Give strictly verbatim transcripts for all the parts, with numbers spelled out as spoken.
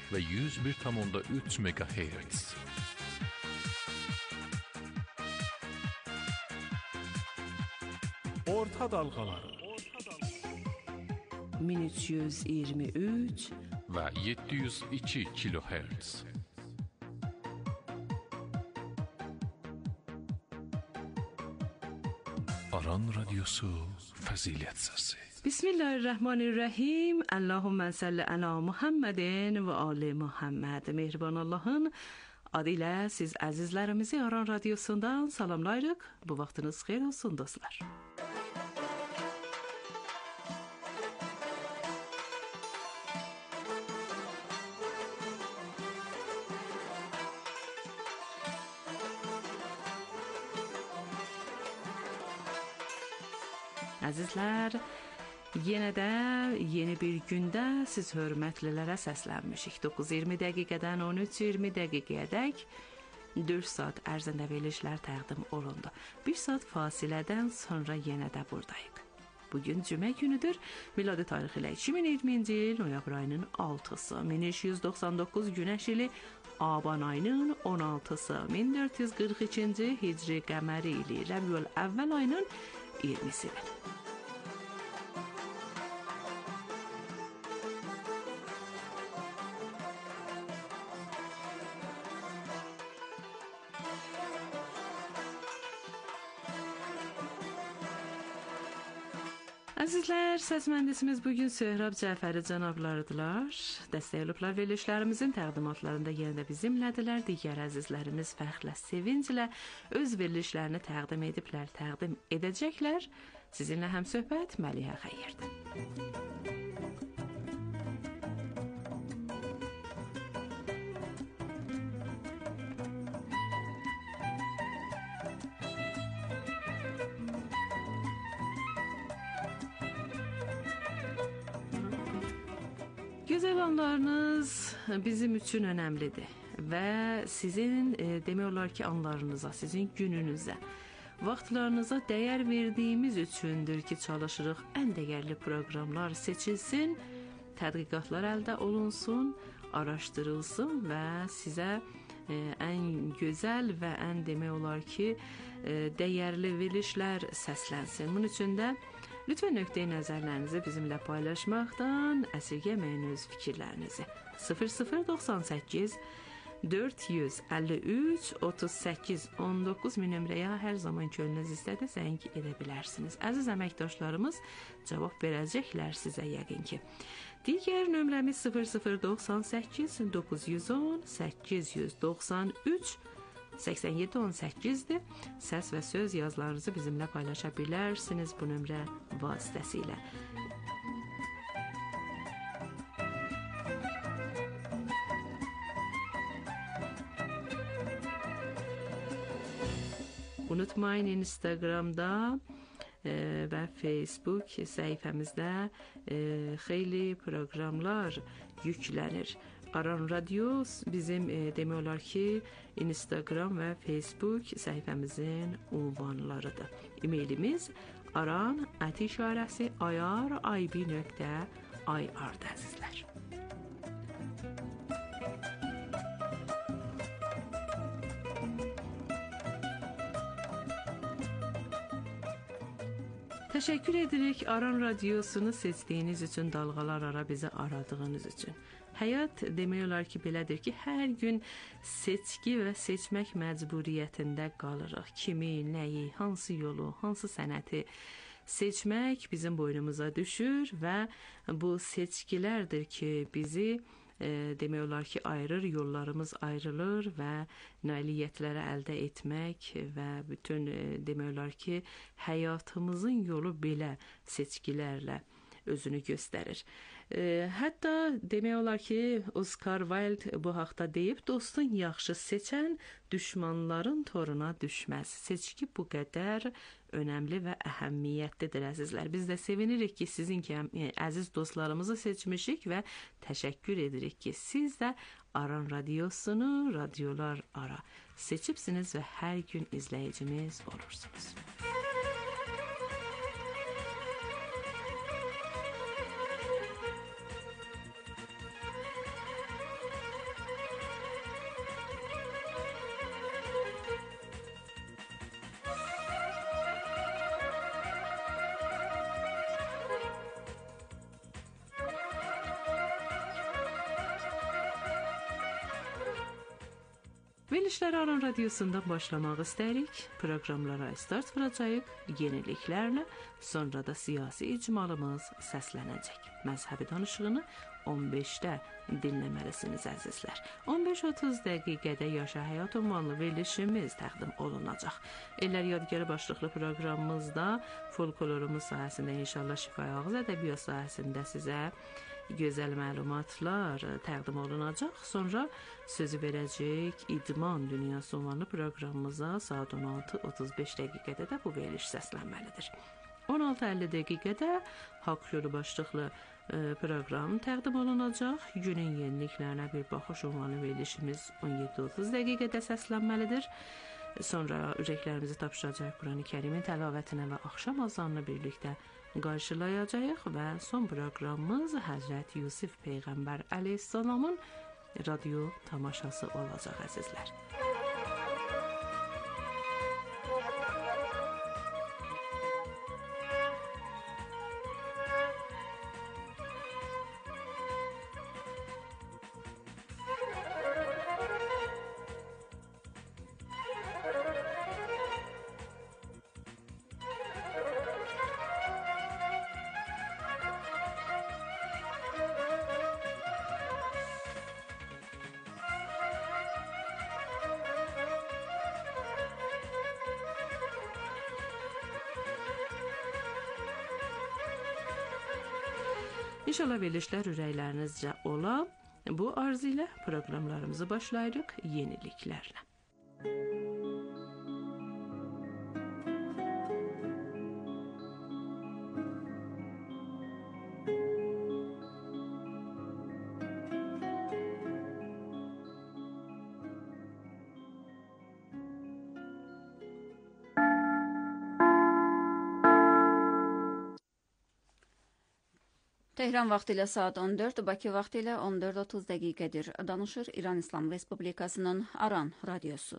ve yüz bir tam onda üç megahertz. Orta dalgaları min üç yüz iyirmi üç ve yedi yüz iki kilohertz. Aran Radyosu Fazilet Sesi. Bismillahirrahmanirrahim. Allahümme salli ala Muhammedin ve ali Muhammed. Mehriban Allah'ın adıyla siz azizlerimizi Aran Radyosu'ndan salamlayırıq. Bu vaxtınız xeyir olsun dostlar. Əzizlər, yenə də yeni bir gündə siz hörmətlilərə səslənmişik. doqquz iyirmi dəqiqədən on üç iyirmi dəqiqəyədək dörd saat ərzində verilişlər təqdim olundu. bir saat fasilədən sonra yenə də buradayıq. Bugün cümə günüdür. Miladi tarixi ilə iki min iyirminci il noyabr ayının altısı, min beş yüz doxsan doqquz günəş ili aban ayının on altısı, min dörd yüz qırx ikinci hicri qəməri ili Rəbiül Əvvəl ayının iyirmisidir. Əzizlər, səs mühəndisimiz bugün Söhrab Cəfəri cənablarıdılar. Dəstək olublar verilişlərimizin təqdimatlarında yenə də bizimlədilər. Digər əzizlərimiz fəxrlə, sevinclə öz verilişlərini təqdim ediblər, təqdim edəcəklər. Sizinlə həmsöhbət Məlihə Xəyyirdir. Gözəl anlarınız bizim üçün önəmlidir və sizin e, demək olar ki anlarınıza, sizin gününüzə, vaxtlarınıza dəyər verdiyimiz üçündür ki çalışırıq ən dəyərli proqramlar seçilsin, tədqiqatlar əldə olunsun, araşdırılsın və sizə e, ən gözəl və ən demək olar ki e, dəyərli verilişlər səslənsin. Bunun üçün də lütfən nöqteyi nəzərlərinizi bizimlə paylaşmaqdan əsirgəməyin öz fikirlərinizi. sıfır sıfır doxsan səkkiz dörd yüz əlli üç otuz səkkiz on doqquz min nömrəyə hər zaman könlünüz istədi zəng edə bilərsiniz. Əziz əməkdaşlarımız cavab verəcəklər sizə yəqin ki. Digər nömrəmiz sıfır sıfır doxsan səkkiz doqquz yüz on səkkiz yüz doxsan üç səksən yeddi on səkkizdir. Səs və söz yazılarınızı bizimlə paylaşa bilərsiniz bu nömrə vasitəsilə. Unutmayın Instagramda e, və Facebook səhifəmizdə e, xeyli proqramlar yüklənir. Aran Radyo bizim e, demək olar ki Instagram və Facebook səhifəmizin ünvanlarıdır. E-mailimiz aran at işarəsi irib nöqtə ir'dir əzizlər. Təşəkkür edirik Aran Radyosunu seçdiyiniz üçün, dalğalar ara bizi aradığınız üçün. Həyat demək olar ki belədir ki, hər gün seçki və seçmək məcburiyyətində qalırıq. Kimi, nəyi, hansı yolu, hansı sənəti seçmək bizim boynumuza düşür və bu seçkilərdir ki bizi e, demək olar ki ayırır, yollarımız ayrılır və nailiyyətləri əldə etmək və bütün e, demək olar ki həyatımızın yolu belə seçkilərlə özünü göstərir. E, hətta demək olar ki Oscar Wilde bu haqda deyib, dostun yaxşı seçən düşmanların toruna düşməz. Seçki bu qədər önəmli və əhəmiyyətlidir əzizlər. Biz də sevinirik ki sizin ki yəni, əziz dostlarımızı seçmişik və təşəkkür edirik ki siz də Aran Radyosunu radiolar ara seçibsiniz və hər gün izləyicimiz olursunuz. Verilişləri Aran Radiosundan başlamaq istəyirik. Proqramlara start vuracağıq yeniliklərlə, sonra da siyasi icmalımız səslənəcək. Məzhəbi danışığını on beşdə dinləməlisiniz əzizlər. on beş otuz dəqiqədə Yaşa Həyat ünvanlı verilişimiz təqdim olunacaq. Ellər Yadgarı başlıqlı proqramımızda folklorumuz sahəsində inşallah şifahi ağız ədəbiyyat sahəsində sizə gözəl məlumatlar təqdim olunacaq. Sonra sözü verəcək İdman Dünyası ünvanlı proqramımıza saat on altı otuz beş dəqiqədə də bu veriliş səslənməlidir. on altı əlli dəqiqədə Haqq Yolu başlıqlı proqram təqdim olunacaq. Günün yeniliklərinə bir baxış ünvanlı verilişimiz on yeddi otuz dəqiqədə səslənməlidir. Sonra ürəklərimizi tapşıracaq Quran-ı Kərimin təlavətinə və axşam azanını birlikdə qarşılayacağıq və son proqramımız Həzrət Yusif Peyğəmbər əleyhissalamın radio tamaşası olacaq əzizlər. İnşallah verilişlər ürəklərinizcə ola. Bu arzu ilə proqramlarımızı başlayırıq yeniliklərlə. Tehran vaxtı ilə saat on dörd, Bakı vaxtı ilə on dörd otuz dəqiqədir. Danışır İran İslam Respublikasının Aran radiosu.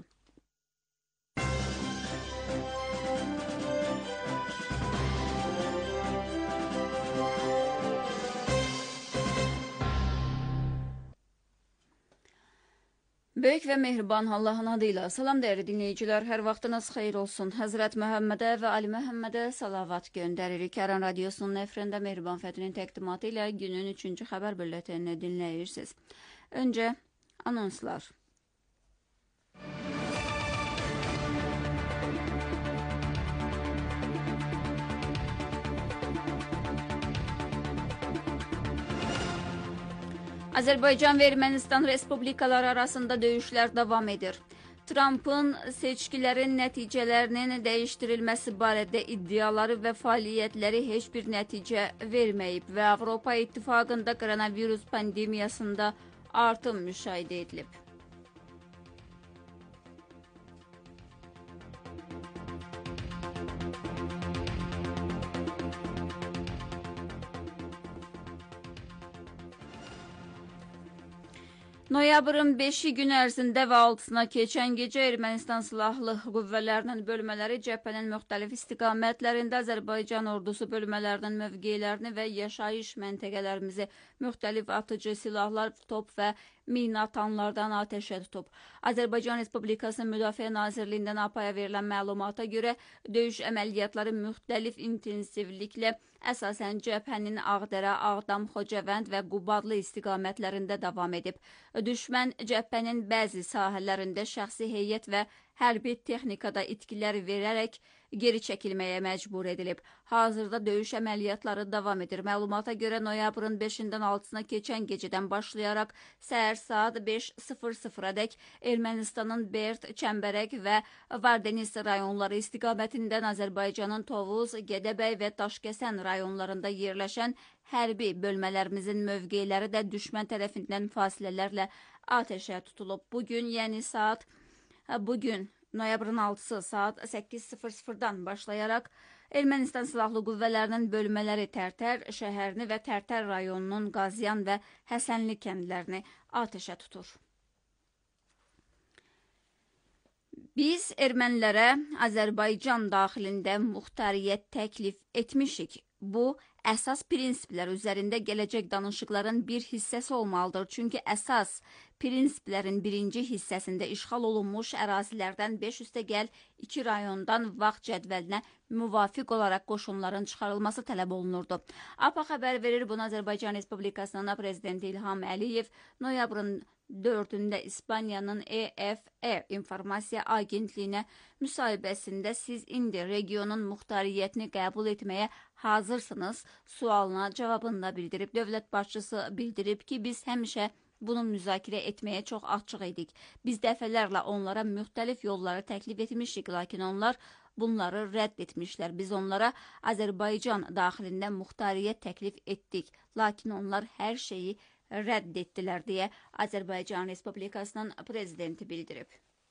Böyük və mehriban Allahın adıyla salam dəyərli dinləyicilər, hər vaxtınız xeyir olsun. Həzrət Məhəmmədə və Ali Məhəmmədə salavat göndəririk. Aran radiosunun efrində Mehriban Fətinin təqdimatı ilə günün üçüncü xəbər büllətenini dinləyirsiniz. Öncə anonslar. Azərbaycan və Ermənistan respublikaları arasında döyüşlər davam edir. Trump'ın seçkilərin nəticələrinin dəyişdirilməsi barədə iddiaları və fəaliyyətləri heç bir nəticə verməyib və Avropa İttifaqında koronavirus pandemiyasında artım müşahidə edilib. Noyabrın beşi gün ərzində və altısına keçən gecə Ermənistan silahlı qüvvələrinin bölmələri cəbhənin müxtəlif istiqamətlərində Azərbaycan ordusu bölmələrinin mövqelərini və yaşayış məntəqələrimizi müxtəlif atıcı silahlar, top və minatanlardan atəşə tutub. Azərbaycan Respublikası Müdafiə Nazirliyindən A P A-ya verilən məlumata görə döyüş əməliyyatları müxtəlif intensivliklə əsasən cəbhənin Ağdərə, Ağdam, Xocavənd və Qubadlı istiqamətlərində davam edib. Düşmən cəbhənin bəzi sahələrində şəxsi heyət və hərbi texnikada itkilər verərək geri çəkilməyə məcbur edilib. Hazırda döyüş əməliyyatları davam edir. Məlumata görə noyabrın beşindən altısına keçən gecədən başlayaraq səhər saat beş sıfır sıfıradək Ermənistanın Berd, Çəmbərək və Vardenis rayonları istiqamətindən Azərbaycanın Tovuz, Gədəbəy və Daşkəsən rayonlarında yerləşən hərbi bölmələrimizin mövqeləri də düşmən tərəfindən fasilələrlə atəşə tutulub. Bugün, yəni saat Bugün noyabrın altısı saat səkkiz sıfır sıfırdan başlayaraq Ermənistan silahlı qüvvələrinin bölmələri Tərtər şəhərini və Tərtər rayonunun Qaziyan və Həsənli kəndlərini atəşə tutur. Biz ermənilərə Azərbaycan daxilində muxtariyyət təklif etmişik. Bu, əsas prinsiplər üzərində gələcək danışıqların bir hissəsi olmalıdır. Çünki əsas prinsiplərin birinci hissəsində işğal olunmuş ərazilərdən beş üstəgəl iki rayondan vaxt cədvəlinə müvafiq olaraq qoşunların çıxarılması tələb olunurdu. A P A xəbər verir, bunu Azərbaycan Respublikasının prezidenti İlham Əliyev noyabrın dördündə İspaniyanın E F E informasiya agentliyinə müsahibəsində siz indi regionun muxtariyyətini qəbul etməyə hazırsınız sualına cavabında bildirib. Dövlət başçısı bildirib ki, biz həmişə bunu müzakirə etməyə çox açıq idik. Biz dəfələrlə onlara müxtəlif yolları təklif etmişik, lakin onlar bunları rədd etmişlər. Biz onlara Azərbaycan daxilində muxtariyyət təklif etdik, lakin onlar hər şeyi rədd etdilər deyə Azərbaycan Respublikasının prezidenti bildirib.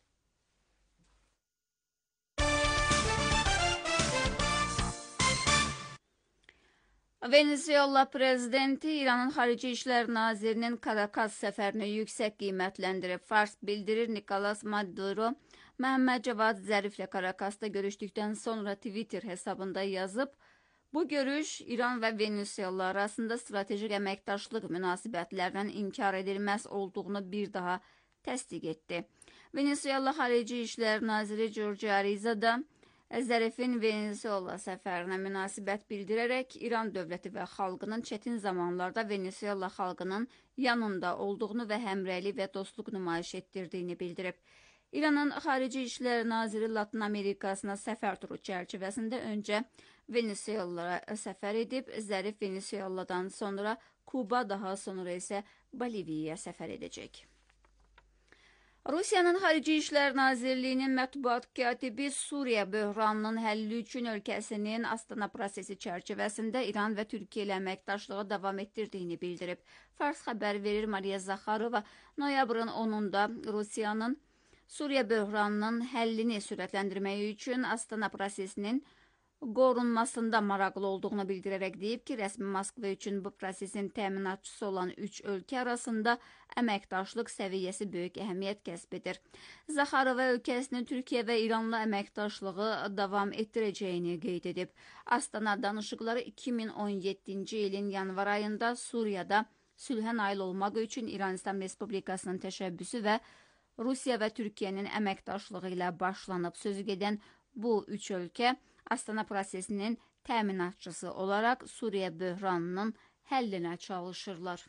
Venezuela prezidenti İranın Xarici İşlər Nazirinin Karakas səfərini yüksək qiymətləndirib. Fars bildirir, Nikolas Maduro Məhəmməd Cavad Zəriflə Karakasda görüşdükdən sonra Twitter hesabında yazıb, bu görüş İran və Venezuela arasında strateji əməkdaşlıq münasibətlərinin inkar edilməz olduğunu bir daha təsdiq etdi. Venezuela Xarici İşlər Naziri Jorge Ariza da Zərifin Venezuela səfərinə münasibət bildirərək İran dövləti və xalqının çətin zamanlarda Venezuela xalqının yanında olduğunu və həmrəylik və dostluq nümayiş etdirdiyini bildirib. İranın Xarici İşlər Naziri Latin Amerikasına səfər turu çərçivəsində öncə Venezuela'ya səfər edib, Zərif Venezuela'dan sonra Kuba, daha sonra isə Boliviyaya səfər edəcək. Rusiyanın Xarici İşlər Nazirliyinin mətbuat katibi Suriya böhranının həlli üçün ölkəsinin Astana prosesi çərçivəsində İran və Türkiyə ilə əməkdaşlığı davam etdirdiyini bildirib. Fars xəbər verir, Mariya Zakharova noyabrın onunda Rusiyanın Suriya böhranının həllini sürətləndirməyi üçün Astana prosesinin qorunmasında maraqlı olduğunu bildirərək deyib ki, rəsmi Moskva üçün bu prosesin təminatçısı olan üç ölkə arasında əməkdaşlıq səviyyəsi böyük əhəmiyyət kəsb edir. Zakharova ölkəsinin Türkiyə və İranla əməkdaşlığı davam etdirəcəyini qeyd edib. Astana danışıqları iki min on yeddinci ilin yanvar ayında Suriyada sülhə nail olmaq üçün İran İslam Respublikasının təşəbbüsü və Rusiya və Türkiyənin əməkdaşlığı ilə başlanıb. Sözü gedən bu üç ölkə Astana prosesinin təminatçısı olaraq Suriya böhranının həllinə çalışırlar.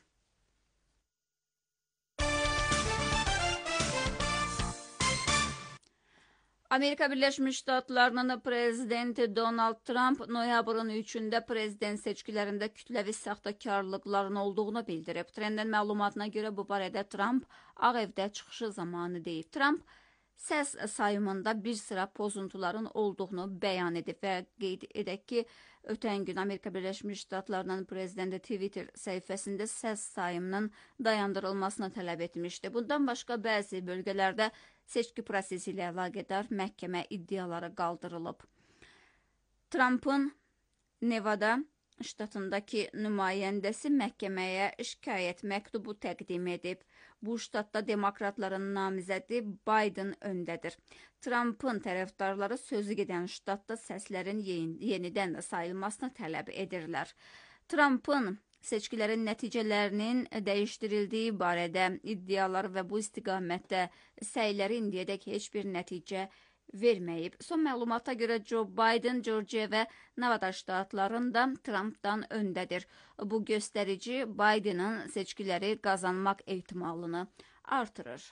Amerika Birləşmiş Ştatlarının prezidenti Donald Trump noyabrın üçündə prezident seçkilərində kütləvi saxtakarlıqların olduğunu bildirib. Trendin məlumatına görə bu barədə Trump Ağ Evdə çıxışı zamanı deyib. Trump səs sayımında bir sıra pozuntuların olduğunu bəyan edib və qeyd edək ki, ötən gün Amerika Birləşmiş Ştatlarının prezidenti Twitter səhifəsində səs sayımının dayandırılmasını tələb etmişdi. Bundan başqa bəzi bölgələrdə seçki prosesi ilə əlaqədar məhkəmə iddiaları qaldırılıb. Trump'ın Nevada ştatındakı nümayəndəsi məhkəməyə şikayət məktubu təqdim edib. Bu ştatda demokratların namizədi Biden öndədir. Trump'ın tərəfdarları sözü gedən ştatda səslərin yenidən sayılmasını tələb edirlər. Trump'ın seçkilərin nəticələrinin dəyişdirildiyi barədə iddiaları və bu istiqamətdə səyləri indiyədək heç bir nəticə verməyib. Son məlumata görə Joe Biden, Georgia və Nevada ştatlarında Trump'dan öndədir. Bu göstərici Biden'ın seçkiləri qazanmaq ehtimalını artırır.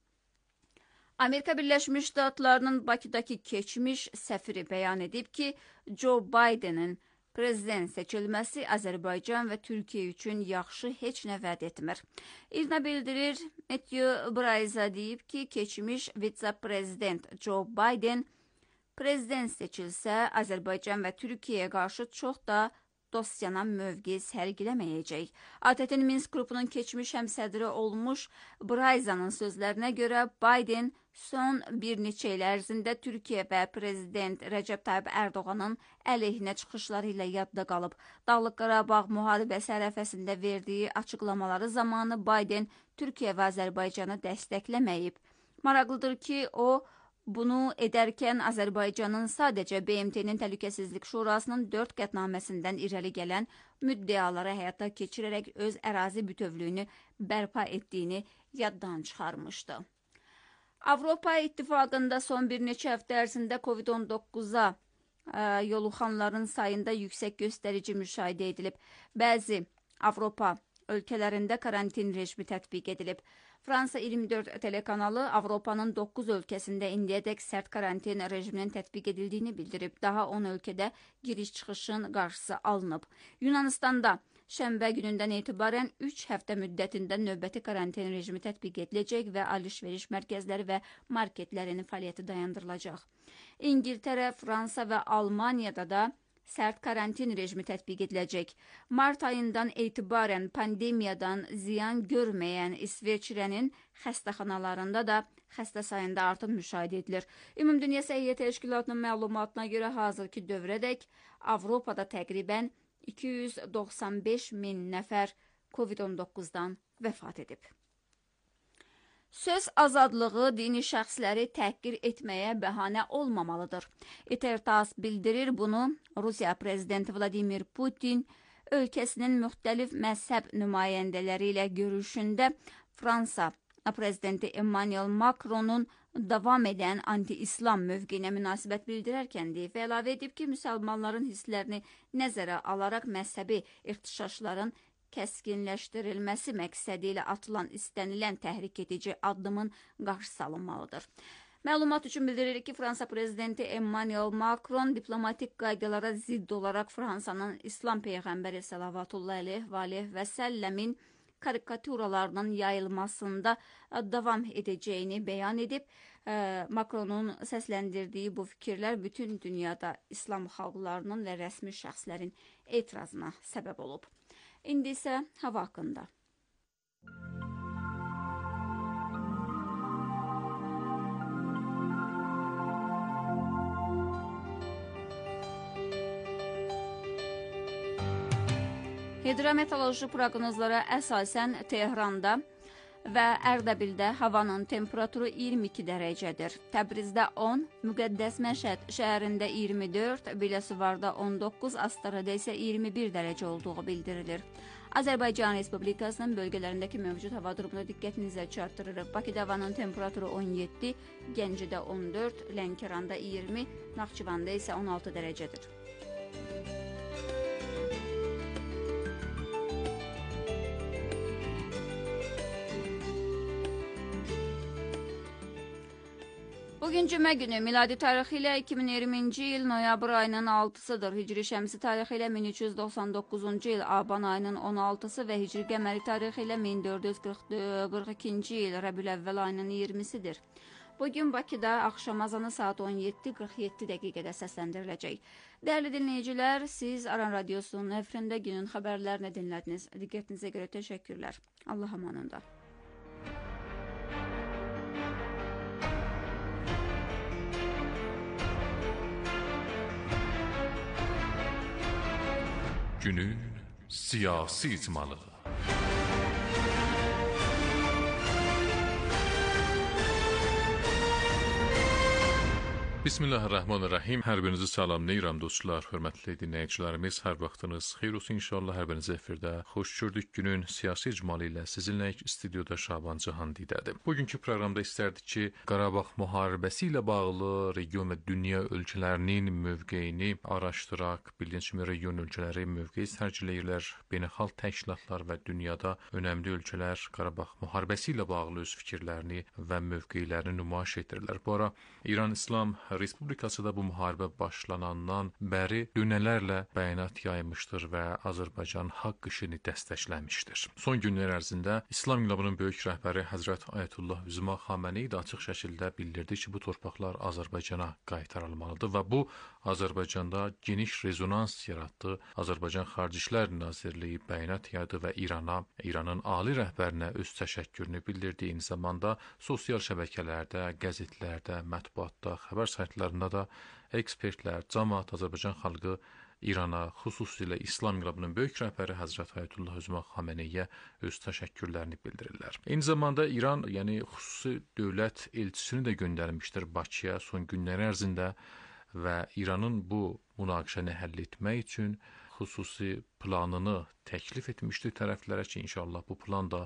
Amerika Birləşmiş Ştatlarının Bakıdakı keçmiş səfiri bəyan edib ki, Joe Biden'ın prezident seçilməsi Azərbaycan və Türkiyə üçün yaxşı heç nə vəd etmir. İrna bildirir, Matthew Braiza deyib ki, keçmiş vitse-prezident Joe Biden prezident seçilsə, Azərbaycan və Türkiyəyə qarşı çox da dostyana mövqe sərgiləməyəcək. A T T-nin Minsk qrupunun keçmiş həmsədri olmuş Braiza'nın sözlərinə görə Biden son bir neçə il ərzində Türkiyə və prezident Rəcəb Tayyip Ərdoğanın əleyhinə çıxışları ilə yadda qalıb. Dağlıq Qarabağ müharibəsi ərəfəsində verdiyi açıqlamaları zamanı Biden Türkiyə və Azərbaycanı dəstəkləməyib. Maraqlıdır ki, o Bunu edərkən Azərbaycanın sadəcə B M T-nin Təhlükəsizlik Şurasının dörd qətnaməsindən irəli gələn müddəaları həyata keçirərək öz ərazi bütövlüyünü bərpa etdiyini yaddan çıxarmışdı. Avropa İttifaqında son bir neçə həftə ərzində COVID on doqquza yoluxanların sayında yüksək göstərici müşahidə edilib. Bəzi Avropa ölkələrində karantin rejimi tətbiq edilib. Fransa iyirmi dörd telekanalı Avropanın doqquz ölkəsində indiyədək sərt karantin rejiminin tətbiq edildiyini bildirib. Daha on ölkədə giriş-çıxışın qarşısı alınıb. Yunanistanda şənbə günündən etibarən üç həftə müddətində növbəti karantin rejimi tətbiq ediləcək və alış-veriş mərkəzləri və marketlərin fəaliyyəti dayandırılacaq. İngiltərə, Fransa və Almaniyada da sərt karantin rejimi tətbiq ediləcək. Mart ayından etibarən pandemiyadan ziyan görməyən İsveçrənin xəstəxanalarında da xəstə sayında artım müşahidə edilir. Ümumdünya Səhiyyə Təşkilatının məlumatına görə hazırki dövrədək Avropada təqribən iki yüz doxsan beş min nəfər COVID on doqquzdan vəfat edib. Söz azadlığı dini şəxsləri təhqir etməyə bəhanə olmamalıdır. İTERTASS bildirir bunu. Rusiya prezidenti Vladimir Putin ölkəsinin müxtəlif məzhəb nümayəndələri ilə görüşündə Fransa prezidenti Emmanuel Macronun davam edən anti-İslam mövqeyinə münasibət bildirərkən deyib və əlavə edib ki, müsəlmanların hisslərini nəzərə alaraq məzhəbi irtişaşların kəskinləşdirilməsi məqsədi ilə atılan istənilən təhrik edici addımın qarşısı alınmalıdır. Məlumat üçün bildirilir ki, Fransa prezidenti Emmanuel Macron diplomatik qaydalara zidd olaraq Fransanın İslam Peyğəmbəri Səlavatullah əleyhi və səlləmin karikaturalarının yayılmasında davam edəcəyini bəyan edib. Macronun səsləndirdiyi bu fikirlər bütün dünyada İslam xalqlarının və rəsmi şəxslərin etirazına səbəb olub. İndi isə hava haqqında. Hidrometeoroloji proqnozlara əsasən Tehranda və Ərdəbildə havanın temperaturu iyirmi iki dərəcədir. Təbrizdə on, Müqəddəs Məşəd şəhərində iyirmi dörd, Biləsuvarda on doqquz, Astarada isə iyirmi bir dərəcə olduğu bildirilir. Azərbaycan Respublikasının bölgələrindəki mövcud hava durumuna diqqətinizə çatdırırıq. Bakıda havanın temperaturu on yeddi, Gəncədə on dörd, Lənkəranda iyirmi, Naxçıvanda isə on altı dərəcədir. Bugün cümə günü miladi tarixi ilə iki min iyirminci il noyabr ayının altısıdır. Hicri şəmsi tarixi ilə min üç yüz doxsan doqquzuncu il aban ayının on altısı və hicri qəməri tarixi ilə min dörd yüz qırx ikinci il Rəbiül-əvvəl ayının iyirmisidir. Bugün Bakıda axşam azanı saat on yeddi qırx yeddi dəqiqədə səsləndiriləcək. Dəyərli dinləyicilər, siz Aran Radiosunun efirində günün xəbərlərini dinlədiniz. Diqqətinizə görə təşəkkürlər. Allah amanında. Günün siyasi icmalı. Bismillahirrahmanirrahim. Hər birinizi salamlayıram dostlar, hörmətli dinləyicilərimiz. Hər vaxtınız xeyir olsun inşallah. Hər birinizi efirdə xoş gördük. Günün siyasi icmalı ilə sizinlə stüdyoda Şaban Cahandidədir. Bugünkü proqramda istərdik ki, Qarabağ müharibəsi ilə bağlı region və dünya ölkələrinin mövqeyini araşdıraq. Bildiyiniz kimi region ölkələri mövqeyi sərgiləyirlər. Beynəlxalq təşkilatlar və dünyada önəmli ölkələr Qarabağ müharibəsi ilə bağlı öz fikirlərini və mövqeylərini nümayiş etdirirlər. Bu ara İran İslam Respublikası da bu müharibə başlanandan bəri dönələrlə bəyanat yaymışdır və Azərbaycan haqq işini dəstəkləmişdir. Son günlər ərzində İslam İnqilabının böyük rəhbəri Həzrət Ayətullah Üzma Xameneyi də açıq şəkildə bildirdi ki, bu torpaqlar Azərbaycana qaytarılmalıdır və bu Azərbaycanda geniş rezonans yaratdı. Azərbaycan Xarici İşlər Nazirliyi bəyanat yaydı və İrana, İranın ali rəhbərinə öz təşəkkürünü bildirdi. Eyni zamanda sosial şəbəkələrdə, qəzetlərdə, mətbuatda, xəbər saytlarında da ekspertlər, cəmaət, Azərbaycan xalqı İrana, xüsusilə İslam İnqilabının böyük rəhbəri Həzrət Ayətullah Özmaq Xameneyə öz təşəkkürlərini bildirirlər. Eyni zamanda İran, yəni xüsusi dövlət elçisini də göndərmişdir Bakıya son günlər ərzində və İranın bu münaqişəni həll etmək üçün xüsusi planını təklif etmişdir tərəflərə ki, inşallah bu plan da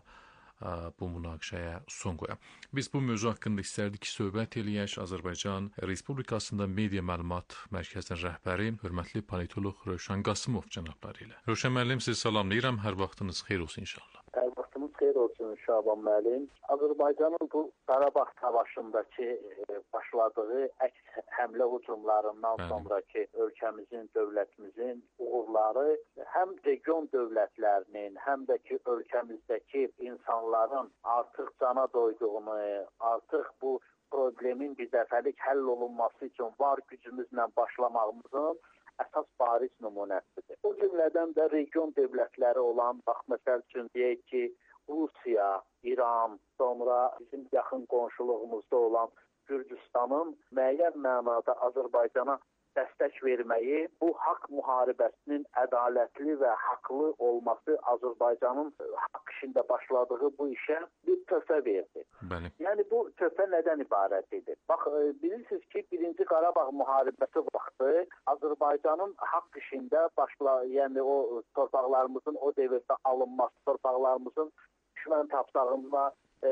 bu münaqişəyə son qoya. Biz bu mövzu haqqında istərdik ki, söhbət eləyək. Azərbaycan Respublikasında Media Məlumat Mərkəzinin rəhbəri, hörmətli politoloq Rövşən Qasımov cənabları ilə. Rövşən müəllim, sizi salamlayıram. Hər vaxtınız xeyir olsun inşallah. Hər vaxtınız xeyir olsun Şaban müəllim. Azərbaycanın bu Qarabağ savaşındakı başladığı əks həmlə hücumlarından Bəli. sonraki ölkəmizin, dövlətimizin uğurları həm region dövlətlərinin, həm də ki ölkəmizdəki insanların artıq cana doyduğunu, artıq bu problemin bir dəfəlik həll olunması üçün var gücümüzlə başlamağımızın əsas bariz nümunəsidir. O cümlədən də region dövlətləri olan, bax məsəl üçün deyək ki, Rusiya, İran, sonra bizim yaxın qonşuluğumuzda olan Gürcüstanın müəyyən mənada Azərbaycana dəstək verməyi bu haqq müharibəsinin ədalətli və haqlı olması Azərbaycanın haqq işində başladığı bu işə bir töhfə verdi. Bəli. Yəni bu töhfə nədən ibarət edir? Bax, bilirsiniz ki, birinci Qarabağ müharibəsi vaxtı Azərbaycanın haqq işində başla, yəni o torpaqlarımızın o dövrdə alınması, torpaqlarımızın düşmən tapdağına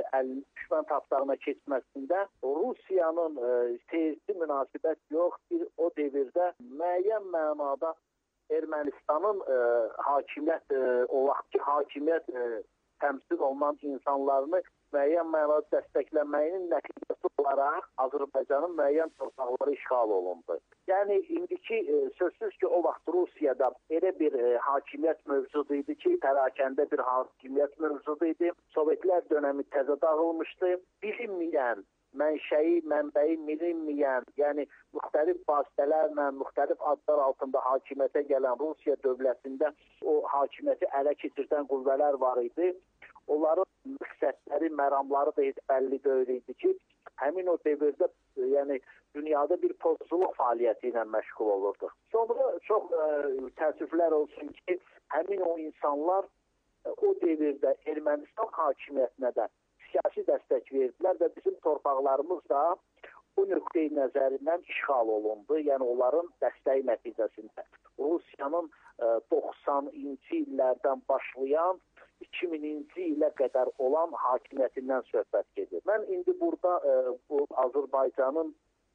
düşmən tapdağına keçməsində Rusiyanın seyirci münasibət yox, bir o devirdə müəyyən mənada Ermənistanın e, hakimiyyət, e, o vaxtki hakimiyyət e, təmsil olunan insanlarını müəyyən mənada dəstəkləməyinin nəticəsi olaraq Azərbaycanın müəyyən torpaqları işğal olundu. Yəni, indiki e, sözsüz ki, o vaxt Rusiyada elə bir e, hakimiyyət mövcud idi ki, pərakəndə bir hakimiyyət mövcud idi. Sovetlər dönəmi təzə dağılmışdı. Bilinməyən, mənşəyi, mənbəyi bilinməyən, yəni müxtəlif vasitələrlə, müxtəlif adlar altında hakimiyyətə gələn Rusiya dövlətində o hakimiyyəti ələ keçirdən qüvvələr var idi. Onların məqsədləri, məramları da heç bəlli deyil idi ki, həmin o dövrdə yəni dünyada bir pozçuluq fəaliyyəti ilə məşğul olurdu. Sonra çox ə, təəssüflər olsun ki, həmin o insanlar ə, o dövrdə Ermənistan hakimiyyətinə də siyasi dəstək verdilər və bizim torpaqlarımız da bu nöqteyi nəzərindən işğal olundu. Yəni onların dəstəyi nəticəsində Rusiyanın ə, doxsanıncı illərdən başlayan iki mininci ilə qədər olan hakimiyyətindən söhbət gedir. Mən indi burada e, bu Azərbaycanın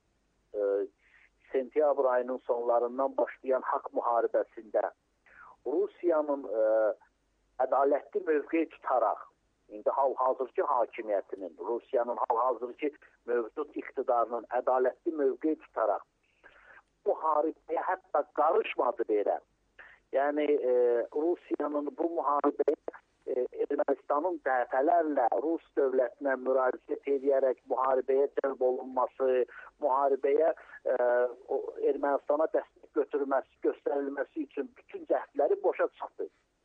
e, sentyabr ayının sonlarından başlayan haqq müharibəsində Rusiyanın e, ədalətli mövqe tutaraq, indi hal-hazırki hakimiyyətinin, Rusiyanın hal-hazırki mövcud iqtidarının ədalətli mövqe tutaraq müharibəyə hətta qarışmadı verən. Yəni e, Rusiyanın bu müharibəyə Ermənistanın dəfələrlə Rus dövlətinə müraciət edərək müharibəyə cəlb olunması, müharibəyə e, Ermənistana dəstək götürülməsi, göstərilməsi üçün bütün cəhdləri boşa çıxdı.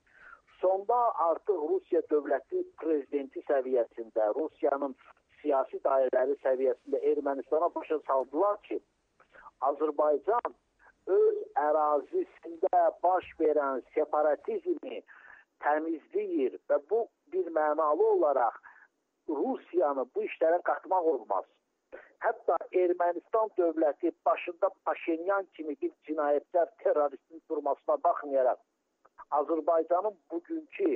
Sonda artıq Rusiya dövləti prezidenti səviyyəsində, Rusiyanın siyasi dairələri səviyyəsində Ermənistana başa saldılar ki, Azərbaycan öz ərazisində baş verən separatizmi təmizləyir və bu bir mənalı olaraq Rusiyanı bu işlərə qatmaq olmaz. Hətta Ermənistan dövləti başında Paşinyan kimi bir cinayətkar terroristin durmasına baxmayaraq Azərbaycanın bugünkü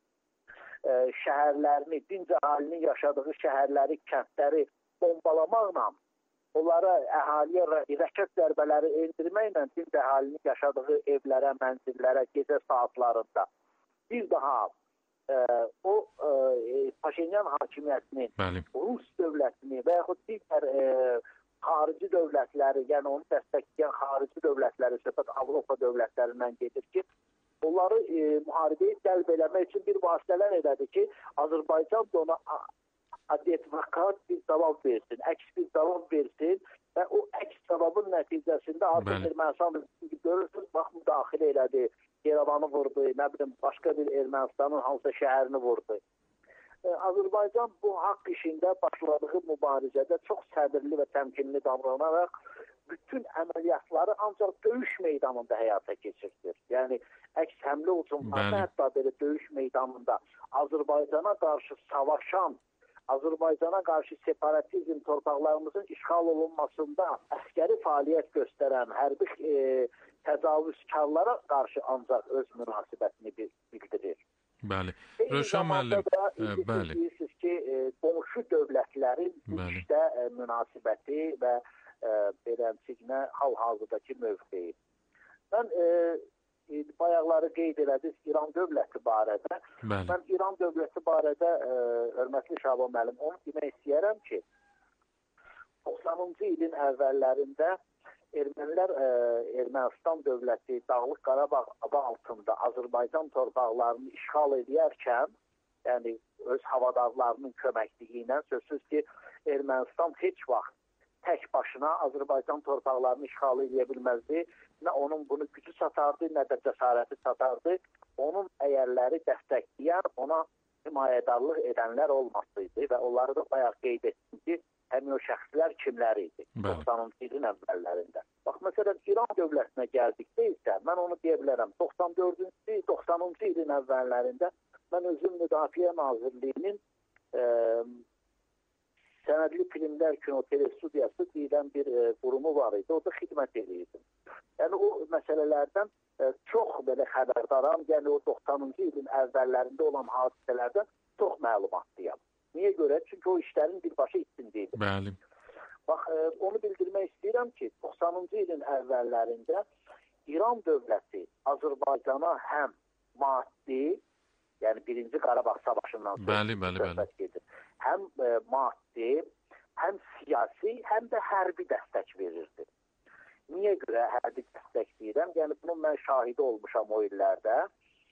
e, şəhərlərini, dinc əhalinin yaşadığı şəhərləri, kəndləri bombalamaqla, onlara əhaliyə rəkat zərbələri endirməklə dinc əhalinin yaşadığı evlərə, mənzillərə gecə saatlarında bir daha e, o e, Paşinyan hakimiyyətinin, Bəli. Rus dövlətini və yaxud digər e, xarici dövlətləri, yəni onu dəstəkləyən xarici dövlətləri, söhbət Avropa dövlətlərindən gedir ki, onları e, müharibəyə cəlb eləmək üçün bir vasitələr elədi ki, Azərbaycan da ona adetvakat bir cavab versin, əks bir cavab versin və o əks cavabın nəticəsində artıq Ermənistan görürsünüz, bax, müdaxilə elədi. Yerevanı vurdu, nə bilim, başqa bir Ermənistanın hansısa şəhərini vurdu. Ee, Azərbaycan bu haqq işində başladığı mübarizədə çox səbirli və təmkinli davranaraq bütün əməliyyatları ancaq döyüş meydanında həyata keçirilir. Yəni əks həmlə hücumlarda, hətta belə döyüş meydanında Azərbaycana qarşı savaşan, Azərbaycana qarşı separatizm, torpaqlarımızın işğal olunmasında əskəri fəaliyyət göstərən hərbi e, təcavüzkarlara qarşı ancaq öz münasibətini bildirir. Bəli. Rövşən müəllim, bəli. Bilirsiniz ki, e, qonşu dövlətlərin bu işdə e, münasibəti və e, beləncəsinə hal-hazırdakı mövqeyi. Mən e, e, bayaqları qeyd elədiniz İran dövləti barədə. Bəli. Mən İran dövləti barədə e, hörmətli Şaban müəllim, onu demək istəyirəm ki, doxsanıncı ilin əvvəllərində Ermənilər e, Ermənistan dövləti Dağlıq Qarabağ adı altında Azərbaycan torpaqlarını işğal edərkən, yəni öz havadarlarının köməkliyi ilə sözsüz ki, Ermənistan heç vaxt tək başına Azərbaycan torpaqlarını işğal edə bilməzdi. Nə onun bunu gücü çatardı, nə də cəsarəti çatardı. Onun əyərləri dəstəkləyən, ona himayədarlıq edənlər olmasıydı və onları da bayaq qeyd etdim ki, həmin o şəxslər kimlər idi? doxsanıncı ilin əvvəllərində. Bax, məsələn, İran dövlətinə gəldikdə isə, mən onu deyə bilərəm, doxsan dördüncü, doxsanıncı ilin əvvəllərində mən özüm Müdafiə Nazirliyinin e, sənədli filmlər kinotelestudiyası deyilən bir e, qurumu var idi. Orada xidmət edirdim. Yəni, o məsələlərdən e, çox belə xəbərdaram. Yəni, o doxsanıncı ilin əvvəllərində olan hadisələrdən çox məlumatlıyam. Niyə görə? Çünki o işlərin birbaşa içində idi. Bəli. Bax, e, onu bildirmək istəyirəm ki, doxsanıncı ilin əvvəllərində İran dövləti Azərbaycana həm maddi, yəni birinci Qarabağ savaşından sonra bəli, bəli, bəli. həm e, maddi, həm siyasi, həm də hərbi dəstək verirdi. Niyə görə hərbi dəstək deyirəm? Yəni, bunun mən şahidi olmuşam o illərdə.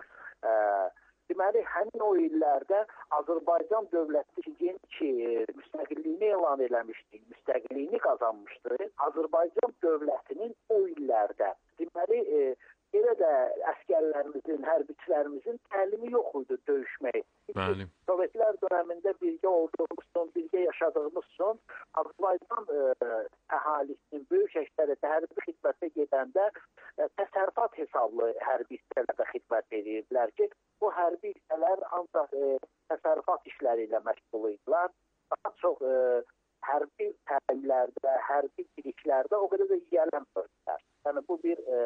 E, Deməli, həmin o illərdə Azərbaycan dövləti ki, müstəqilliyini elan eləmişdi, müstəqilliyini qazanmışdı. Azərbaycan dövlətinin o illərdə, deməli, e, elə də əskərlərimizin, hərbiçilərimizin təlimi yox idi döyüşmək. Bəli. Sovetlər dönəmində birgə olduğumuz son, birgə yaşadığımız son, Azərbaycan e, əhalisinin böyük əksəriyyəti hərbi xidmətə gedəndə e, təsərrüfat hesablı hərbi hissələrdə xidmət edirdilər ki, bu hərbi hissələr ancaq e, təsərrüfat işləri ilə məşğul idilər. Daha çox e, hərbi təlimlərdə, hərbi biliklərdə o qədər də yiyələnmədilər. Yəni, bu bir e,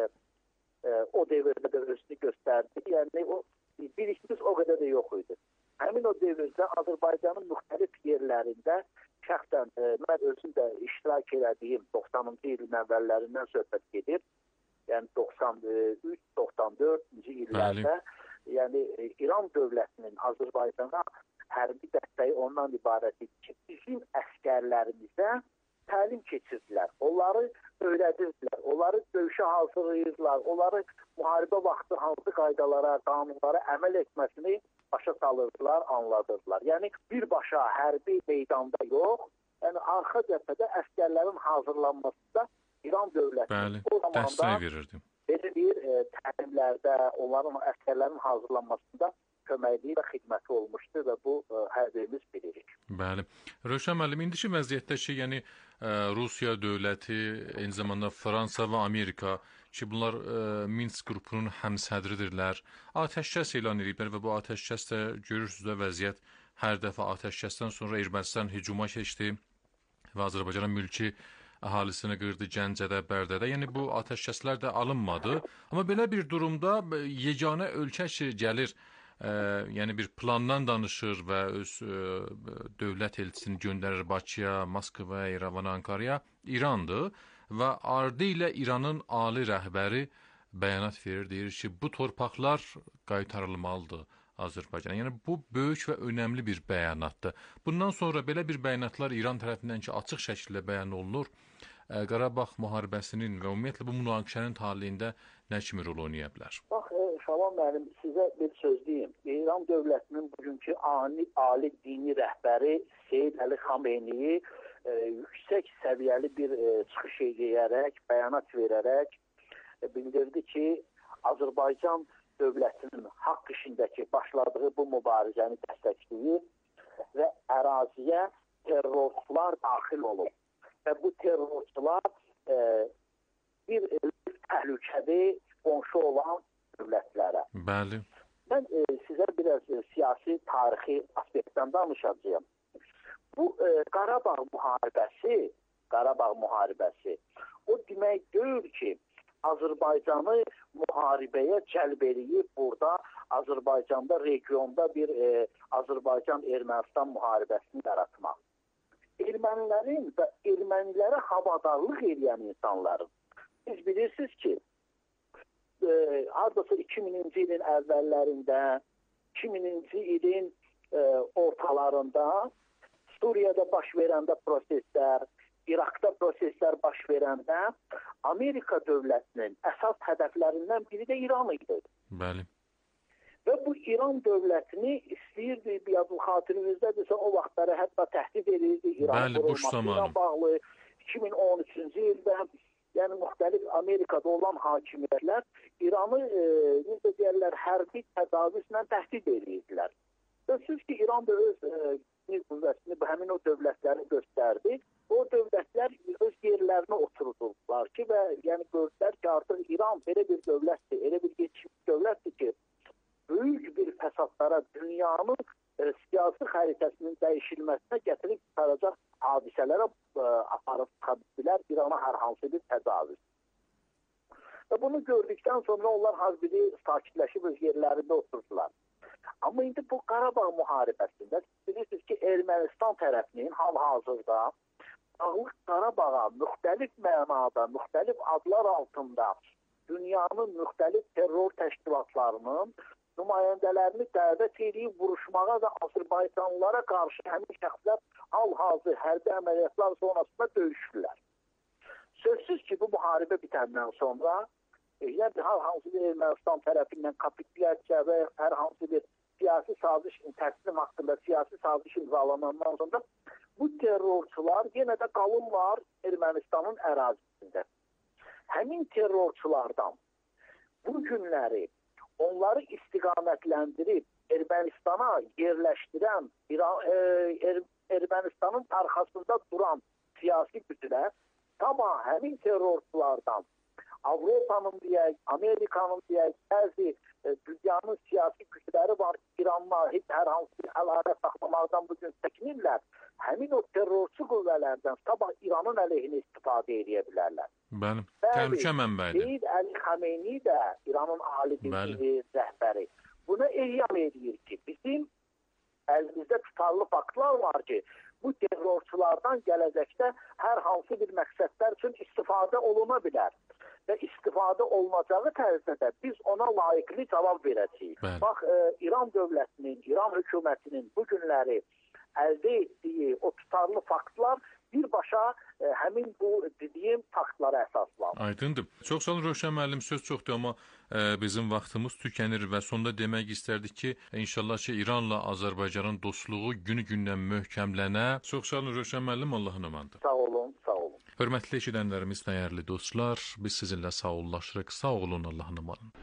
e, o dövrdə də özünü göstərdi. Yəni, o bilikimiz o qədər də yox idi. Həmin o dövrdə Azərbaycanın müxtəlif yerlərində şəxsən e, mən özüm də iştirak elədiyim doxsanıncı ilin əvvəllərindən söhbət gedir. Yəni, doxsan üç doxsan dördüncü illərdə Bəli. Yəni, İran dövlətinin Azərbaycana hərbi dəstəyi ondan ibarət idi ki, bizim əskərlərimizə təlim keçirdilər, onları öyrədirdilər, onları döyüşə hazırlayırdılar, onları müharibə vaxtı hansı qaydalara, qanunlara əməl etməsini başa salırdılar, anladırdılar. Yəni, birbaşa hərbi meydanda yox, yəni arxa cəbhədə əskərlərin hazırlanmasında İran dövləti Bəli, o zamanda dəstək verirdi. Belə bir e, təlimlərdə, onların əskərlərin hazırlanmasında köməkliyi və xidməti olmuşdur və bu e, hər birimiz bilirik. Bəli. Rövşən müəllim, indiki vəziyyətdə ki, yəni ə, Rusiya dövləti, eyni zamanda Fransa və Amerika ki, bunlar ə, Minsk qrupunun həmsədridirlər, atəşkəs elan ediblər və bu atəşkəsdə görürsünüz də vəziyyət hər dəfə atəşkəsdən sonra Ermənistan hücuma keçdi və Azərbaycana mülki əhalisini qırdı Gəncədə, Bərdədə. Yəni bu atəşkəslər də alınmadı. Amma belə bir durumda yeganə ölkə ki, gəlir, ə, yəni bir plandan danışır və öz ə, dövlət elçisini göndərir Bakıya, Moskvaya, İrəvana, Ankaraya, İrandır və ardı ilə İranın ali rəhbəri bəyanat verir, deyir ki, bu torpaqlar qaytarılmalıdır Azərbaycana. Yəni bu böyük və önəmli bir bəyanatdır. Bundan sonra belə bir bəyanatlar İran tərəfindən ki, açıq şəkildə bəyan olunur. Qarabağ müharibəsinin və ümumiyyətlə bu münaqişənin taleyində nə kimi rol oynaya bilər? Bax, Şaban müəllim, sizə bir söz deyim. İran dövlətinin bugünkü ani, ali dini rəhbəri Seyid Əli Xameyni e, yüksək səviyyəli bir e, çıxış edərək, bəyanat verərək e, bildirdi ki, Azərbaycan dövlətinin haqq işindəki başladığı bu mübarizəni dəstəkləyir və əraziyə terrorçular daxil olub. Və bu terrorçular e, bir təhlükəli qonşu olan dövlətlərə. Bəli. Mən e, sizə biraz e, siyasi, tarixi aspektdən danışacağım. Bu e, Qarabağ müharibəsi, Qarabağ müharibəsi o demək deyil ki, Azərbaycanı müharibəyə cəlb eləyib burada Azərbaycanda regionda bir e, Azərbaycan-Ermənistan müharibəsini yaratmaq. Ermənilərin və ermənilərə havadarlıq edən insanların siz bilirsiniz ki, e, hardasa iki mininci ilin əvvəllərində, iki mininci ilin e, ortalarında Suriyada baş verəndə proseslər, İraqda proseslər baş verəndə Amerika dövlətinin əsas hədəflərindən biri də İran idi. Bəli. Və bu İran dövlətini istəyirdi, bir adım xatirinizdə o vaxtları hətta təhdid edirdi İran qurulmasıyla bağlı. iki min on üçüncü ildə yəni müxtəlif Amerikada olan hakimiyyətlər İranı e, necə deyirlər, hərbi təcavüzlə təhdid edirdilər. Sözsüz ki, İran da öz e, qüvvəsini həmin o dövlətləri göstərdi. O dövlətlər öz yerlərinə oturdular ki, və yəni gördülər ki, artıq İran belə bir dövlətdir, elə bir geçmiş dövlətdir ki, böyük bir fəsadlara, dünyanın e, siyasi xəritəsinin dəyişilməsinə gətirib çıxaracaq hadisələrə e, aparıb çıxabilirlər İrana hər hansı bir təcavüz. Və bunu gördükdən sonra onlar hazbili sakitləşib öz yerlərində oturdular. Amma indi bu Qarabağ müharibəsində bilirsiniz ki, Ermənistan tərəfinin hal-hazırda Dağlıq Qarabağa müxtəlif mənada, müxtəlif adlar altında dünyanın müxtəlif terror təşkilatlarının nümayəndələrini dəvət edib vuruşmağa və Azərbaycanlılara qarşı həmin şəxslər hal-hazır hərbi əməliyyatlar sonrasında döyüşürlər. Sözsüz ki, bu müharibə bitəndən sonra yəni hər hansı bir Ermənistan tərəfindən kapitulyasiya və hər hansı bir siyasi sazişin təslim haqqında siyasi saziş imzalanandan sonra bu terrorçular yenə də qalırlar Ermənistanın ərazisində. Həmin terrorçulardan bu günləri onları istiqamətləndirib Ermənistana yerləşdirən, e, er, Ermənistanın arxasında duran siyasi güclər tamam həmin terrorçulardan Avropanın deyək, Amerikanın deyək, bəzi e, dünyanın siyasi gücləri var, İranla heç hər hansı bir əlaqə saxlamaqdan bugün çəkinirlər. Həmin o terrorçu qüvvələrdən sabah İranın əleyhinə istifadə edə bilərlər. Bəli, təhlükə mənbəyidir. Seyid Əli Xameyni də İranın ali dini rəhbəri buna eyyam edir ki, bizim əlimizdə tutarlı faktlar var ki, bu terrorçulardan gələcəkdə hər hansı bir məqsədlər üçün istifadə oluna bilər. Və istifadə olunacağı tərzdə biz ona layiqli cavab verəcəyik. Bəli. Bax, e, İran dövlətinin, İran hökumətinin bu günləri əldə etdiyi o tutarlı faktlar birbaşa e, həmin bu dediyim faktlara əsaslanır. Aydındır. Çox sağ olun Rövşən müəllim, söz çoxdur, amma e, bizim vaxtımız tükənir və sonda demək istərdik ki, inşallah ki, İranla Azərbaycanın dostluğu günü-gündən möhkəmlənə. Çox sağ olun Rövşən müəllim, Allahın amandır. Sağ olun, sağ olun. Hörmətli eşidənlərimiz, dəyərli dostlar, biz sizinlə sağollaşırıq. Sağ olun, Allahın amanın.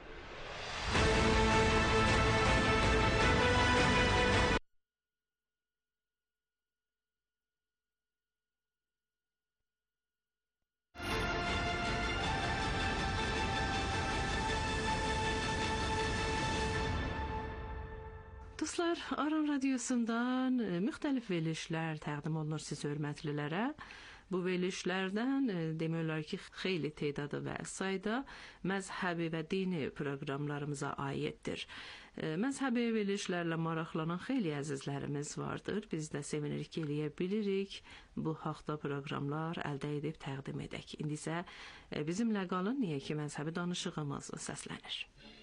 Dostlar, Aran Radiosundan e, müxtəlif verilişlər təqdim olunur siz hörmətlilərə. Bu verilişlərdən e, demək olar ki, xeyli tedadı və sayda məzhəbi və dini proqramlarımıza aiddir. E, məzhəbi verilişlərlə maraqlanan xeyli əzizlərimiz vardır. Biz də sevinirik ki, eləyə bilirik. Bu haqda proqramlar əldə edib təqdim edək. İndi isə e, bizimlə qalın, niyə ki, məzhəbi danışığımız səslənir.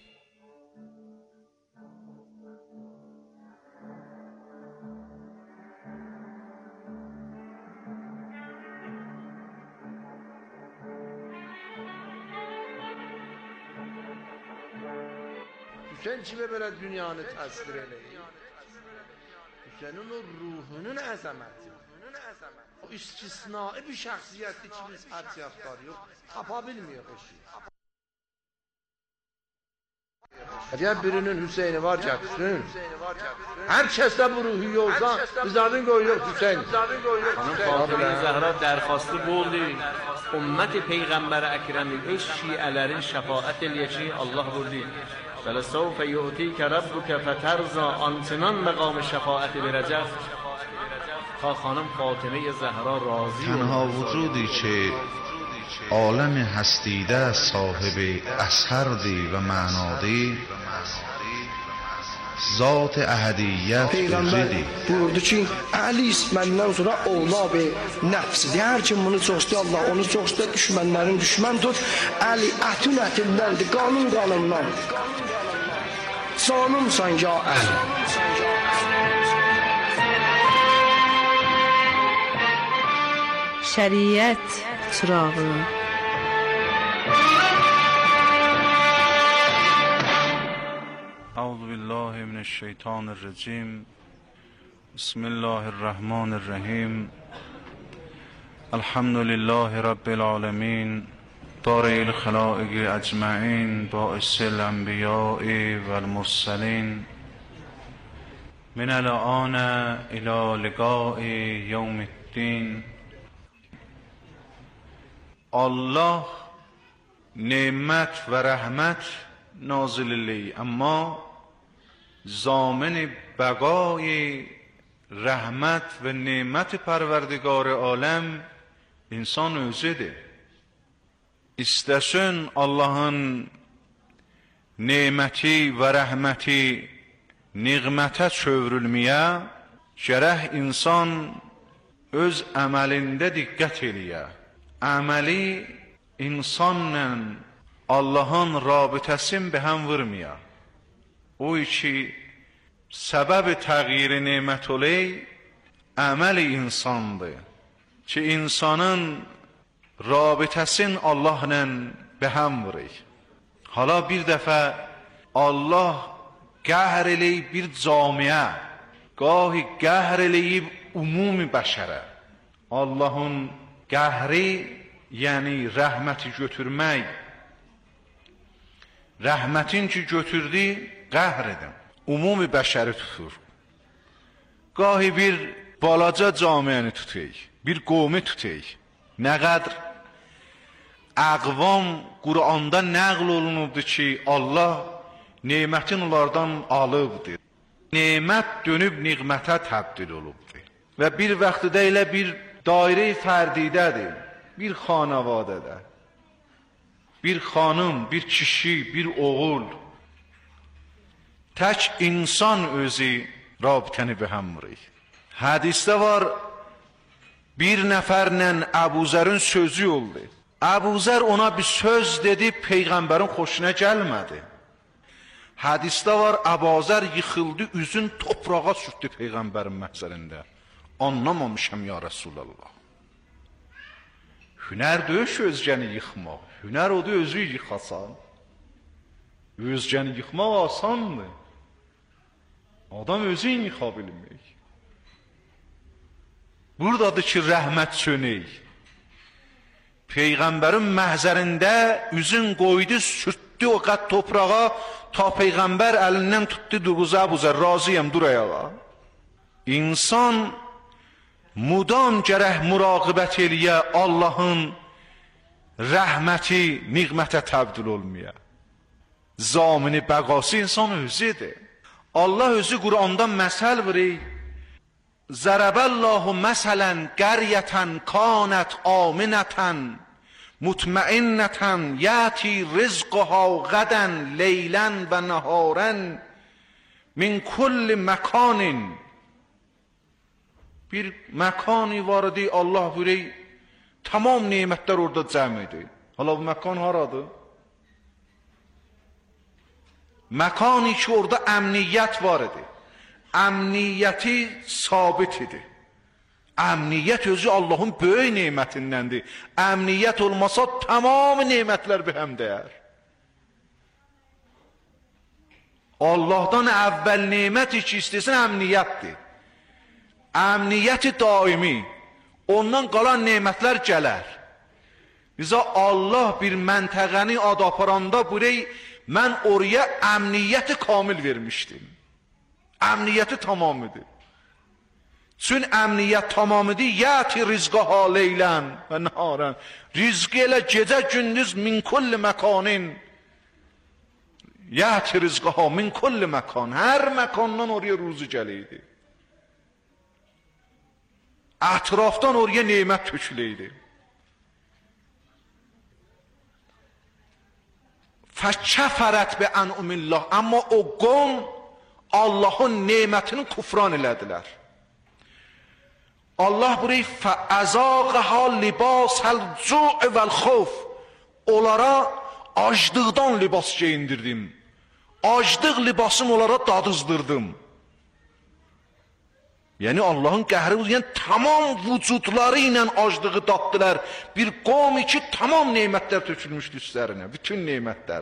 Hüseyin kimi belə dünyanı təsvir eləyir? Hüseynin o ruhunun əzəməti, o istisnai bir şəxsiyyətli ki, biz hərsiyatlar yox, tapa bilmiyor eşi. Əgər birinin Hüseyni var gətirsin, hər kəsdə bu ruhi yoldan bizlərin qoyuyor Hüseyin. Xanım Fatıma Zəhra dərxastı bu oldu. Ümmət Peyğəmbər Əkrəmin öz şiələrin şəfaət eləyəcək Allah buyurdu. فَلَسَوْفَ يُؤْتِيكَ رَبُّكَ فَتَرْضَى Antinan məqamı şəfaəti verəcək. تا خانم فاطمه زهرا راضی تنها وجودی که عالم هستیده صاحب اثردی و معنادی ذات احدیت Peyğəmbər buyurdu ki, Əli məndən sonra ovlab nəfsidir. Hər kim bunu çox istəyir, Allah onu çox istəyir, düşmənlərin düşmən tut. Əli ətün ətindəndir, qanun qanından. Canımsan ya Əli. Şəriət çırağı. اعوذ بالله من الشیطان الرجیم بسم الله الرحمن الرحیم الحمد لله رب العالمین بارئ الخلائق اجمعین باعث الانبیاء والمرسلین من الآن الی لقاء یوم الدین. الله نعمت و رحمت نازل لی، اما ضامن بقای رحمت و نعمت پروردگار عالم insan özüdür. İstəsin Allahın neməti və rəhməti niğmətə çövrilməyə, gərək insan öz əməlində diqqət eləyə. Əməli insanla Allahın rabitəsini be həm vurmaya. O ki səbəb təğyiri nemət oley əməli insandır ki insanın rabitəsini Allahla be həm vurur. Hala bir dəfə Allah qəhr eləyib bir camiyə, gahi qəhr eləyib umumi bəşərə. Allahın qəhri yəni rəhməti götürmək, rəhmətin ki götürdü qəhr edin, umumi bəşəri tutur. Gahi bir balaca camiəni tutuyik, bir qovmi tutuyik. Nə qədər əqvam Quranda nəql olunubdur ki Allah nemətin onlardan alıbdır. Nemət dönüb niğmətə təbdil olubdur. Və bir vaxtda elə bir dairə fərdidədir, bir xanavadədə. Bir xanım, bir kişi, bir oğul, tək insan özü rabitəni be həm vurur. Hədisdə var, bir nəfərlə Əbuzərin sözü oldu. Əbuzər ona bir söz dedi, Peyğəmbərin xoşuna gəlmədi. Hədisdə var, Əbuzər yıxıldı, üzün toprağa sürtdü Peyğəmbərin məhzərində. Anlamamışam ya Rasulallah. Hünər deyil özgəni yıxmaq. Hünər odur özü yıxasan. Özgəni yıxmaq asandır. Adam özün yıxa bilmək. Buradadır ki rəhmət sönək. Peyğəmbərin məhzərində üzün qoydu, sürtdü o qat toprağa, ta Peyğəmbər əlindən tutdu duruza Əbuzər, razıyam dur ayağa. İnsan mudam gərək muraqibət eləyə Allahın rəhməti niğmətə təbdil olmaya. Zamini bəqası insan özüdür. Allah özü Quranda məsəl verir. Zərəbəllahu məsələn qəryətən kanət aminətən mutmainnətən yəti rizqha qədən leylən və nəharən min kulli məkanin. Bir məkani var idi, Allah buyuruyor, tamam nemətlər orada cəm idi. Hala bu məkan haradır? Məkani ki orada əmniyyət var idi. Əmniyyəti sabit idi. Əmniyyət özü Allahın böyük nemətindəndir. Əmniyyət olmasa tamam nemətlər bir həm dəyər. Allahdan əvvəl nemət ki istəsən əmniyyətdir. Əmniyyəti daimi, ondan qalan nemətlər gələr. Bizə Allah bir məntəqəni ad aparanda burayı Mən oraya əmniyyəti kamil vermişdim. Əmniyyəti tamam idi. Çün əmniyyət tamam idi. Yəti rizqaha leylən və nəhərən. Rizqi elə gecə gündüz min kulli məkanin. Yəti rizqaha min kulli məkan. Hər məkandan oraya ruzu gəliydi. Ətrafdan oraya nemət töküləydi. Fəkəfərət bi ən'umillah. Amma o qom Allahın nemətini kufran elədilər. Allah burayı fəəzaqəhə libasəl cu'i vəl xof. Onlara aclıqdan libas geyindirdim. Aclıq libasını onlara dadızdırdım. Yəni Allahın qəhri, yəni tamam vücudları ilə aclığı daddılar. Bir qom ki tamam nemətlər tökülmüşdü üstlərinə, bütün nemətlər.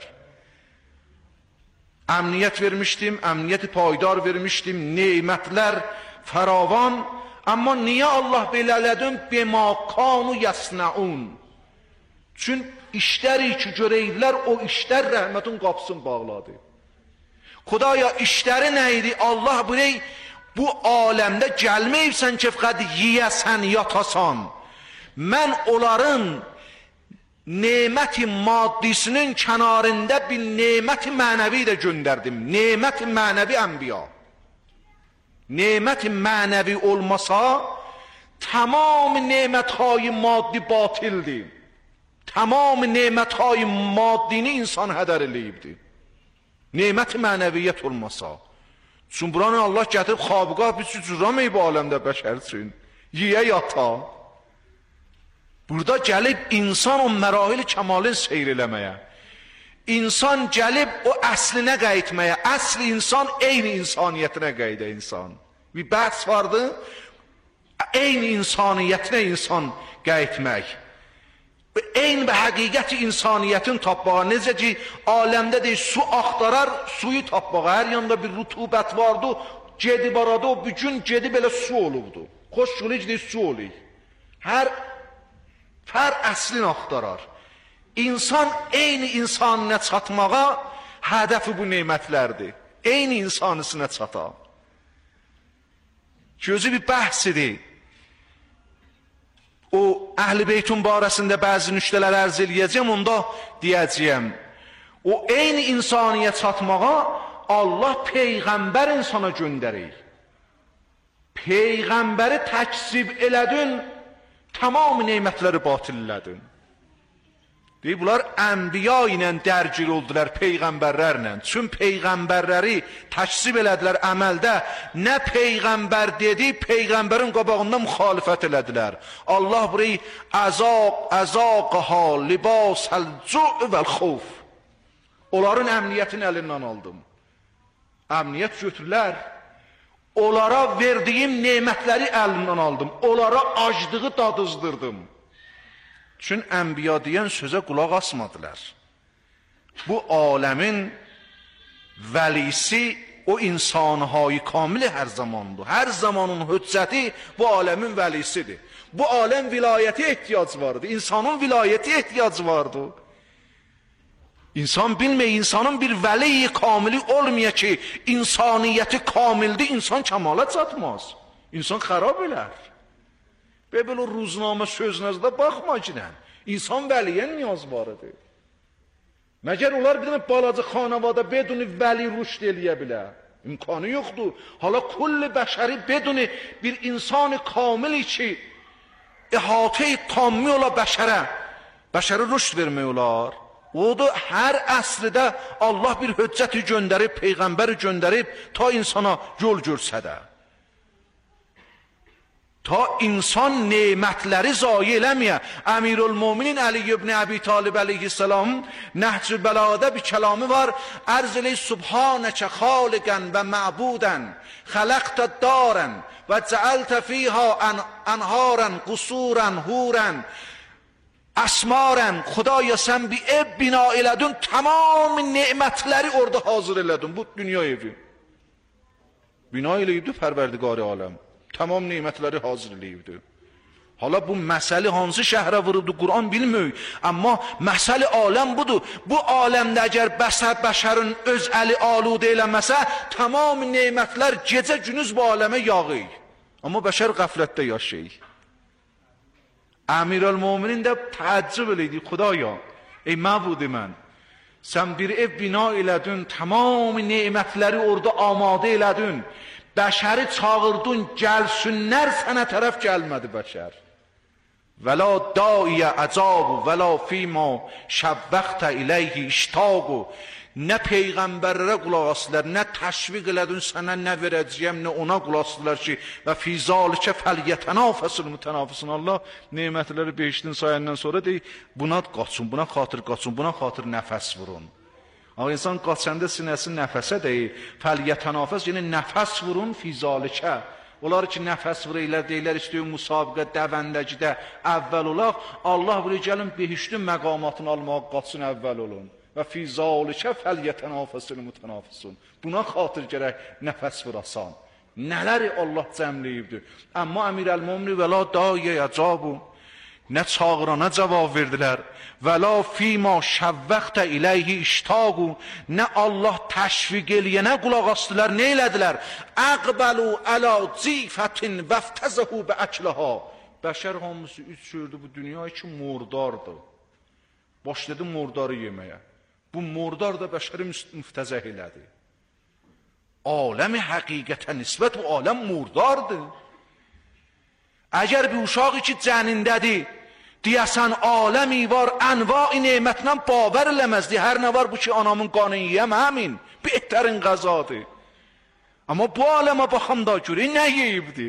Əmniyyət vermişdim, əmniyyəti paydar vermişdim, nemətlər fəravan. Amma niyə Allah belə elədim? Bima kanu yasnaun. Çün işləri ki görəydilər, o işlər rəhmətin qapısını bağladı. Xudaya işləri nə idi? Allah burayı bu aləmdə gəlməyibsən ki, fəqət yiyəsən, yatasan. Mən onların neməti maddisinin kənarında bir neməti mənəvi də göndərdim. Neməti mənəvi ənbiya. Neməti mənəvi olmasa, tamam nemətهای maddi batildir. Tamam nemətهای maddini insan hədər eləyibdir. Neməti mənəviyyət olmasa. Çün buranı Allah gətirib xabıqah bir cücüramayıb aləmdə bəşər üçün. Yiyə yata. Burada gəlib insan o mərahil kəmalin seyr eləməyə. İnsan gəlib o əslinə qayıtmaya. Əsli insan eyni insaniyyətinə qayıda insan. Bir bəhs vardı. Eyni insaniyyətinə insan qayıtmək. Eyni və həqiqəti insaniyyətin tapmağa. Necə ki, aləmdə deyil, su axtarar, suyu tapmağa. Hər yanda bir rutubət vardı, gedib arada, o bugün gedib elə su olubdu. Xoş yolu deyil, su olub. Hər fər əslini axtarar. İnsan eyni insanına çatmağa hədəfi bu nemətlərdir. Eyni insanısına çata. Gözü bir bəhsidir. O Əhl-i Beytun barəsində bəzi nüktələr ərz eləyəcəm, onda deyəcəyəm. O eyni insaniyə çatmağa Allah Peyğəmbər insana göndərir. Peyğəmbəri təksib elədin, tamam nemətləri batillədin. Deyib, bunlar ənbiya ilə dərgir oldular Peyğəmbərlərlə. Çün Peyğəmbərləri təksib elədilər əməldə. Nə Peyğəmbər dedi, Peyğəmbərin qabağında müxalifət elədilər. Allah burayı əzaq, əzaqəha, libas, həl-cu' vəl-xof. Onların əmniyyətini əlindən aldım. Əmniyyət götürlər. Onlara verdiyim nemətləri əlindən aldım. Onlara aclığı dadızdırdım. Çün ənbiya deyən sözə qulaq asmadılar. Bu aləmin vəlisi o insanı-hay kamili hər zamandır. Hər zamanın hüccəti bu aləmin vəlisidir. Bu aləm vilayəti ehtiyac vardı. İnsanın vilayəti ehtiyac vardı. İnsan bilmək, insanın bir vəli-i kamili olmaya ki, insaniyyəti kamildir, insan kəmala çatmaz. İnsan xarab elər. Və belə ruznamə sözünüzdə baxma ki, insan vəliyə niyaz var idi. Məgər onlar bir dənə balaca xanavada beduni vəli rüşd eləyə bilər. İmkanı yoxdur. Hala kulli bəşəri beduni bir insanı kamili ki, əhatə-i tammi ola bəşərə, bəşəri rüşd vermək olar. O da hər əslidə Allah bir hüccəti göndərib, Peyğəmbəri göndərib, ta insana yol görsədə. Ta insan nemətləri zayi eləməyə. Əmirül-Müminin Əli ibn Əbi Talib əleyhissalam Nəhcül Bəlağədə bir kəlamı var. Ərz eləyir, Subhanəkə xaliqən və məbudən xələqtə darən və cəəltə fiyhə ənharən, qusurən, hurən, əsmarən. Xudaya sən bir ev bina elədin, tamam nemətləri orada hazır elədin. Bu dünya evi. Bina eləyibdi Pərverdigar-ı aləm. Tamam nemətləri hazır eləyibdi. Hala bu məsələ hansı şəhrə vuruldu Quran bilmir. Amma məsələ aləm budur. Bu aləmdə əgər bəşər bəşərin öz əli aludə eləməsə, tamam nemətlər gecə gündüz bu aləmə yağır. Amma bəşər qəflətdə yaşayır. Əmirəlmöminin də təəccüb elədi. Xudaya, ey məbud mən, sən bir ev bina elədin, tamam nemətləri orada amadə elədin. Bəşəri çağırdın, gəlsinlər sənə tərəf gəlmədi bəşər. ولا داعی عذاب ولا فیما شوقت الیه اشتاق. Nə peyğəmbərlərə qulaq asdılar, nə təşviq elədin sənə nə verəcəyəm, nə ona qulaq asdılar ki, və fi zalikə fəlyətənafəsul mütənafisun. Allah nemətləri behiştin sayəndən sonra deyir, buna qaçın, buna xatır qaçın, buna xatır nəfəs vurun. Amma insan qaçanda sinəsi nəfəsə deyir, fəlyətənafəs, yəni nəfəs vurun fi zalikə. Onlar ki, nəfəs vururlar, deyirlər, istəyir müsabiqə, dəvəndəcidə əvvəl olaq. Allah bilir, gəlin, behiştin məqamatını almağa qaçın, əvvəl olun. Və fi zalikə fəlyətənafəsul mütənafisun. Buna xatır gərək nəfəs vurasan. Nələri Allah cəmləyibdir. Amma əmirəl-möminin və la dayə yəcabu, nə çağırana cavab verdilər. Və la fima şəvvəxtə iləyhi iştaqu, nə Allah təşviq eləyənə qulaq asdılar, nə elədilər? Əqbəlu əla cifətin vəftəzəhu bə əkləha. Bəşər hamısı üç gördü bu dünya ki, mordardır. Başladı mordarı yeməyə. Bu mordar da bəşəri müftəzəh elədi. Aləmi həqiqətə nisbət bu aləm mordardır. Əgər bir uşağı ki, cənindədir, deyəsən aləmi var, ənva-i nemətlə bavər eləməzdi. Hər nə var bu ki, anamın qanını yiyəm, həmin behətərin qəzadır. Amma bu aləmə baxam da görək, nə yeyibdi?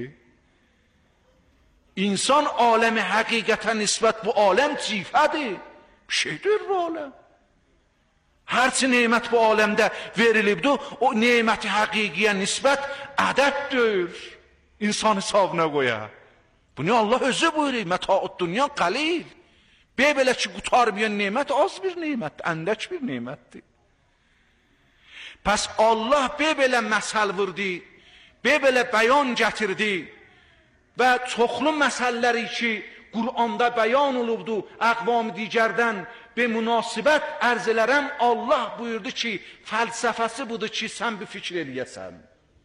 İnsan aləmi həqiqətə nisbət bu aləm cifədir. Bir şeydir bu aləm. Hərçi nemət bu aləmdə verilibdir, o neməti həqiqiyə nisbət ədəddir. İnsan hesabına qoyar. Bunu Allah özü buyuruyor. Metaud dünya qalil. Belə ki, qutarmayan nemət az bir nemətdir, əndək bir nemətdir. Pəs Allah belə məsəl vurdu, belə bəyan gətirdi və çoxlu məsələləri ki, Qur'anda bəyan olubdu, əqvam digərdən və münasibət ərz elərəm, Allah buyurdu ki, fəlsəfəsi budur ki, sən bir fikir eləyəsən.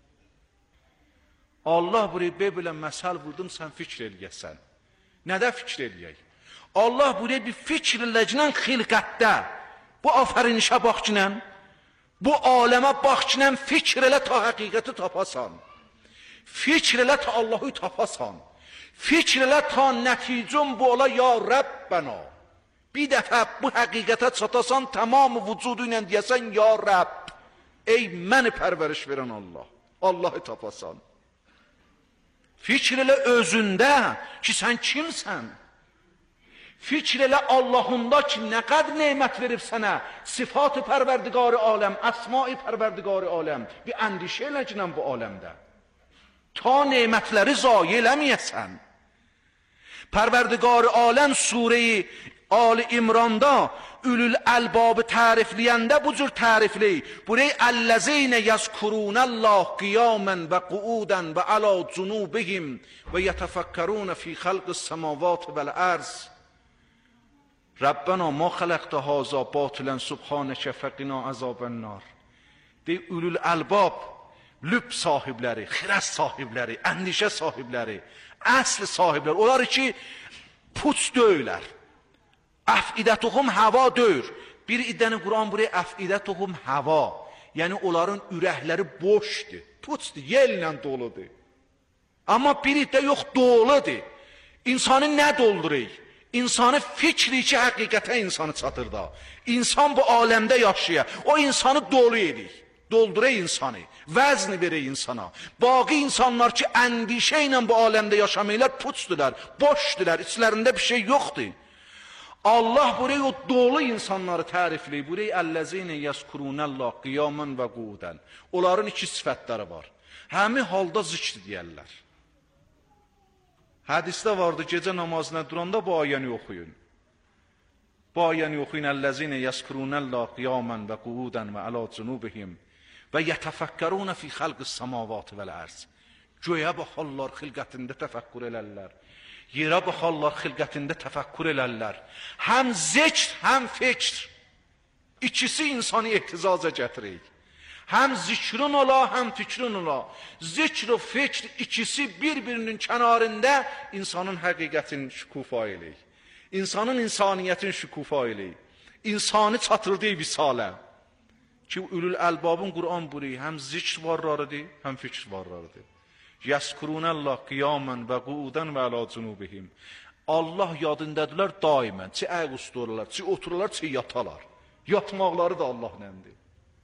Allah buraya belə məsəl vurdum, sən fikr eləyəsən. Nədə fikr eləyək? Allah buraya bir fikr eləyəcəklə xilqətdə, bu afərinişə baxçınən, bu aləmə baxçınən fikr elə ta həqiqəti tapasan. Fikr elə ta Allahı tapasan. Fikr elə ta nəticəm bu ola, ya Rəbbənə. Bir dəfə bu həqiqətə çatasan, tamamı vücudu ilə deyəsən, ya Rəbb. Ey məni pərvəriş verən Allah. Allahı tapasan. Fikr elə özündə ki, sən kimsən? Fikr elə Allahında ki, nə qədər nemət verib sənə, sifat-ı pərverdigar-ı aləm, əsma-i pərverdigar-ı aləm, bir əndişə eləcəkən bu aləmdə. Ta nemətləri zayi eləməyəsən. Pərverdigar-ı aləm surəyi Ali İmranda ülül əlbabı tərifləyəndə bu cür tərifləy. Burayı əlləzeynə yazkurunəllah qiyamən və quudən və əla cunubihim və yətəfəkkərunə fi xəlqis səmavat vəl-ərz. Rabbena ma xələqtə haza batilən subhanəkə fəqina əzabənnar. Deyir, ülül əlbab, lüb sahibləri, xirəs sahibləri, əndişə sahibləri, əsl sahibləri, onlar ki, puç döylər. Əfidətuhum hava döyür. Bir iddəni Quran buraya əfidətuhum hava. Yəni onların ürəkləri boşdur, puçdur, yellə doludur. Amma bir iddə yox, doludur. İnsanı nə doldurur? İnsanı fikri ki, həqiqətə insanı çatır da. İnsan bu aləmdə yaşayır. O insanı dolu edir. Doldurur insanı. Vəzni verir insana. Baqi insanlar ki, əndişə ilə bu aləmdə yaşamayırlar, puçdurlar, boşdurlar, içlərində bir şey yoxdur. Allah buraya o dolu insanları tərifləyir. Buraya əlləzinə yəzkurunəllah qiyamən və quudən. Onların iki sifətləri var. Həmi halda zikr deyərlər. Hədisdə vardı, gecə namazına duranda bu ayəni oxuyun. Bu ayəni oxuyun, əlləzinə yəzkurunəllah qiyamən və quudən və əla cunubihim və yətəfəkkərunə fi xəlqis səmavat vəl-ərz. Göyə baxarlar, xilqətində təfəkkür elərlər. Yerə baxarlar, xilqətində təfəkkür elərlər. Həm zikr, həm fikr. İkisi insanı ehtizaza gətirir. Həm zikrun ola, həm fikrin ola. Zikr və fikr ikisi bir-birinin kənarında insanın həqiqətini şükufa eləyir. İnsanın insaniyyətini şükufa eləyir. İnsanı çatırdığı visalə. Ki, ülül əlbabın Qur'an buri həm zikr varlarıdır, həm fikr varlarıdır. Yəskurunəllah qiyamən və quudən və əla cunubihim. Allah yadındadılar daimən. Çi ayaq üstü olurlar, çi otururlar, çi yatalar. Yatmaqları da Allah nəmdir.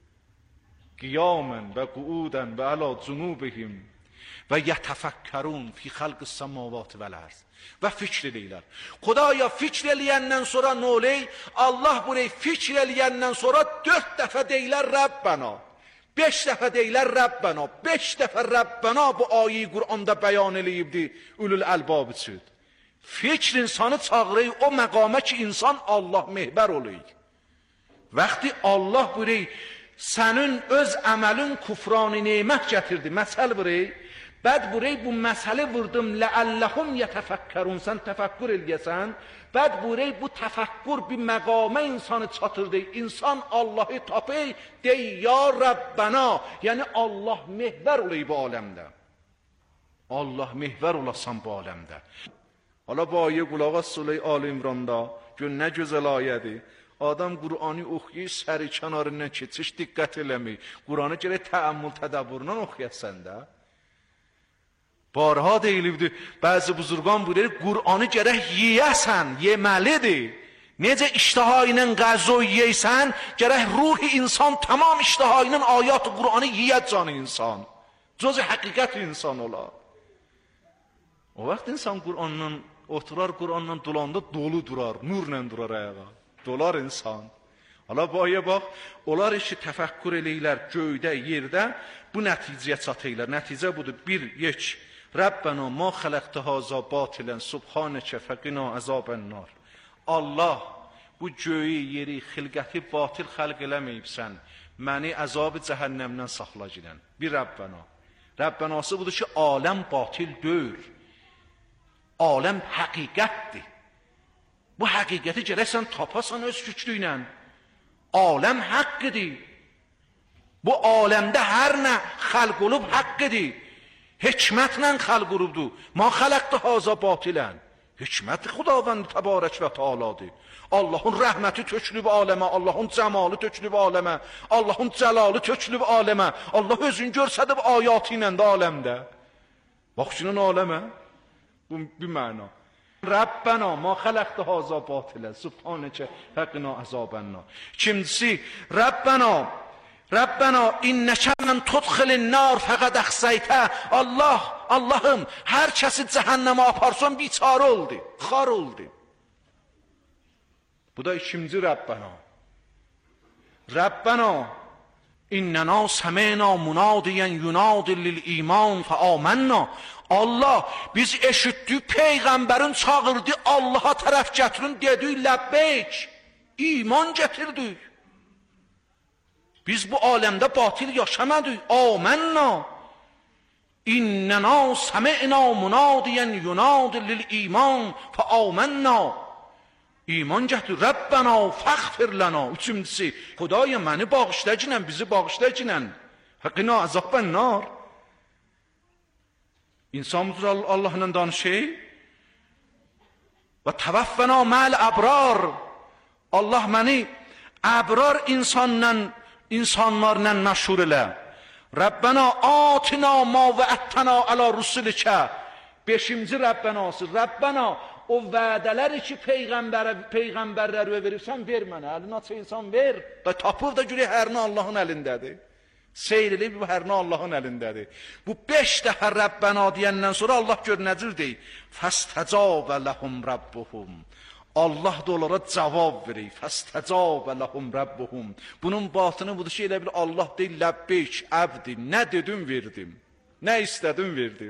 Qiyamən və quudən və əla cunubihim və yətəfəkkərun fi xalqı səmavat vəl-ərz. Və fikr edirlər. Xudaya fikr eləyəndən sonra nə oley? Allah burayı fikr eləyəndən sonra dörd dəfə deyilər Rəbbənə. Beş dəfə deyilər Rəbbənə. Beş dəfə Rəbbənə bu ayi Qur'anda bəyan eləyibdi ülül əlbab üçün. Fikr insanı çağırır o məqamə ki, insan Allah mehbər olur. Vaxtı Allah burayı sənin öz əməlin kufrani nemət gətirdi. Məsəl burayı. Bəd burayı bu məsələ vurdum. Ləəlləhum yətəfəkkərun. Sən təfəkkür eləyəsən. Bəd burayı bu təfəkkür bir məqamə insanı çatırdı. İnsan Allahı tapır. Dey ya Rəbbənə. Yəni Allah mehvər olayı bu aləmdə. Allah mehvər olasan bu aləmdə. Hala bu ayə qulaq as Surə Ali İmranda. Gör nə gözəl ayədir. Adam Qur'anı oxuyur, səri kənarından keçir, diqqət eləmir. Qur'anı gərək təəmmül tədəbbürlə oxuyasan da. Barha deyilibdir, bəzi buzurgan buyurur, Qur'anı gərək yiyəsən, yeməlidir. Necə iştaha ilə qəzzo yiyəysən, gərək ruhi insan tamam iştaha ilə ayat-ı Qur'anı yiyət canı insan. Cöz həqiqət insan olar. O vaxt insan Qur'anla oturar, Qur'anla dolanda dolu durar, nurla durar ayağa. Dolar insan. Hala bu aya bax, onlar işi təfəkkür eləyirlər göydə, yerdə, bu nəticəyə çatırlar. Nəticə budur, bir, yeç. Rəbbənə ma xələqtə haza batilən, subhanəkə fəqina əzabən nar. Allah, bu göyü, yeri, xilqəti batil xəlq eləməyibsən, məni əzab-ı cəhənnəmdən saxla girən. Bir Rəbbənə. Rəbbənası budur ki, aləm batil deyil. Aləm həqiqətdir. Bu həqiqəti gərək sən tapasan öz güclü ilə. Aləm haqqıdır. Bu aləmdə hər nə xəlq olub haqqıdır. Hikmətlə xəlq olubdur. Ma xələqdə haza batilən. Hikmət Xudavənd təbarək və tealadır. Allahın rəhməti tökülüb aləmə, Allahın cəmalı tökülüb aləmə, Allahın cəlalı tökülüb aləmə. Allah özünü görsədib ayatı ilə də aləmdə. Baxşının aləmə. Bu bir məna. Rəbbənə ma xələqdə haza batilən, subhanəkə fəqina əzabənna. İkincisi, Rəbbənə, Rəbbənə innəkə mən tudxilin nar fəqəd əxsəytə. Allah, Allahım, hər kəsi cəhənnəmə aparsan biçarə oldu, xar oldu. Bu da ikinci Rəbbənə. Rəbbənə innənə səmənə munadiyən yunadil lil iman fəamənna. Allah, biz eşitdik, Peyğəmbərin çağırdı, Allaha tərəf gətirin, dedik, ləbbeyk, iman gətirdik. Biz bu aləmdə batil yaşamadık, amənna. İnnənə səmi'nə munadiyən yunadil lil iman fəamənna. İman gətir, Rəbbənə fəxfir lənə. Üçüncüsü, Xudaya məni bağışla cinən, bizi bağışla cinən. Fəqina əzabən nar. İnsanımız Allah'la danışır. Və təvəffənə məl əbrar. Allah məni əbrar insanla, insanlarla məşhur elə. Rəbbənə atina ma və ətənə ələ rusulikə. Beşinci Rəbbənası. Rəbbənə o vədələri ki Peyğəmbərə, Peyğəmbərləri verirsən, ver mənə. Əlini aç insan ver. Da tapır da görək hərinə Allahın əlindədir. Seyr edib bu hərinə Allahın əlindədir. Bu beş dəfə Rəbbənə deyəndən sonra Allah gör nəcür deyir. Fəstəcabə ləhum Rabbuhum. Allah da onlara cavab verir. Fəstəcabə ləhum Rabbuhum. Bunun batını budur ki, elə bil Allah deyir, ləbbeyk, əbdi. Nə dedim, verdim. Nə istədim, verdim.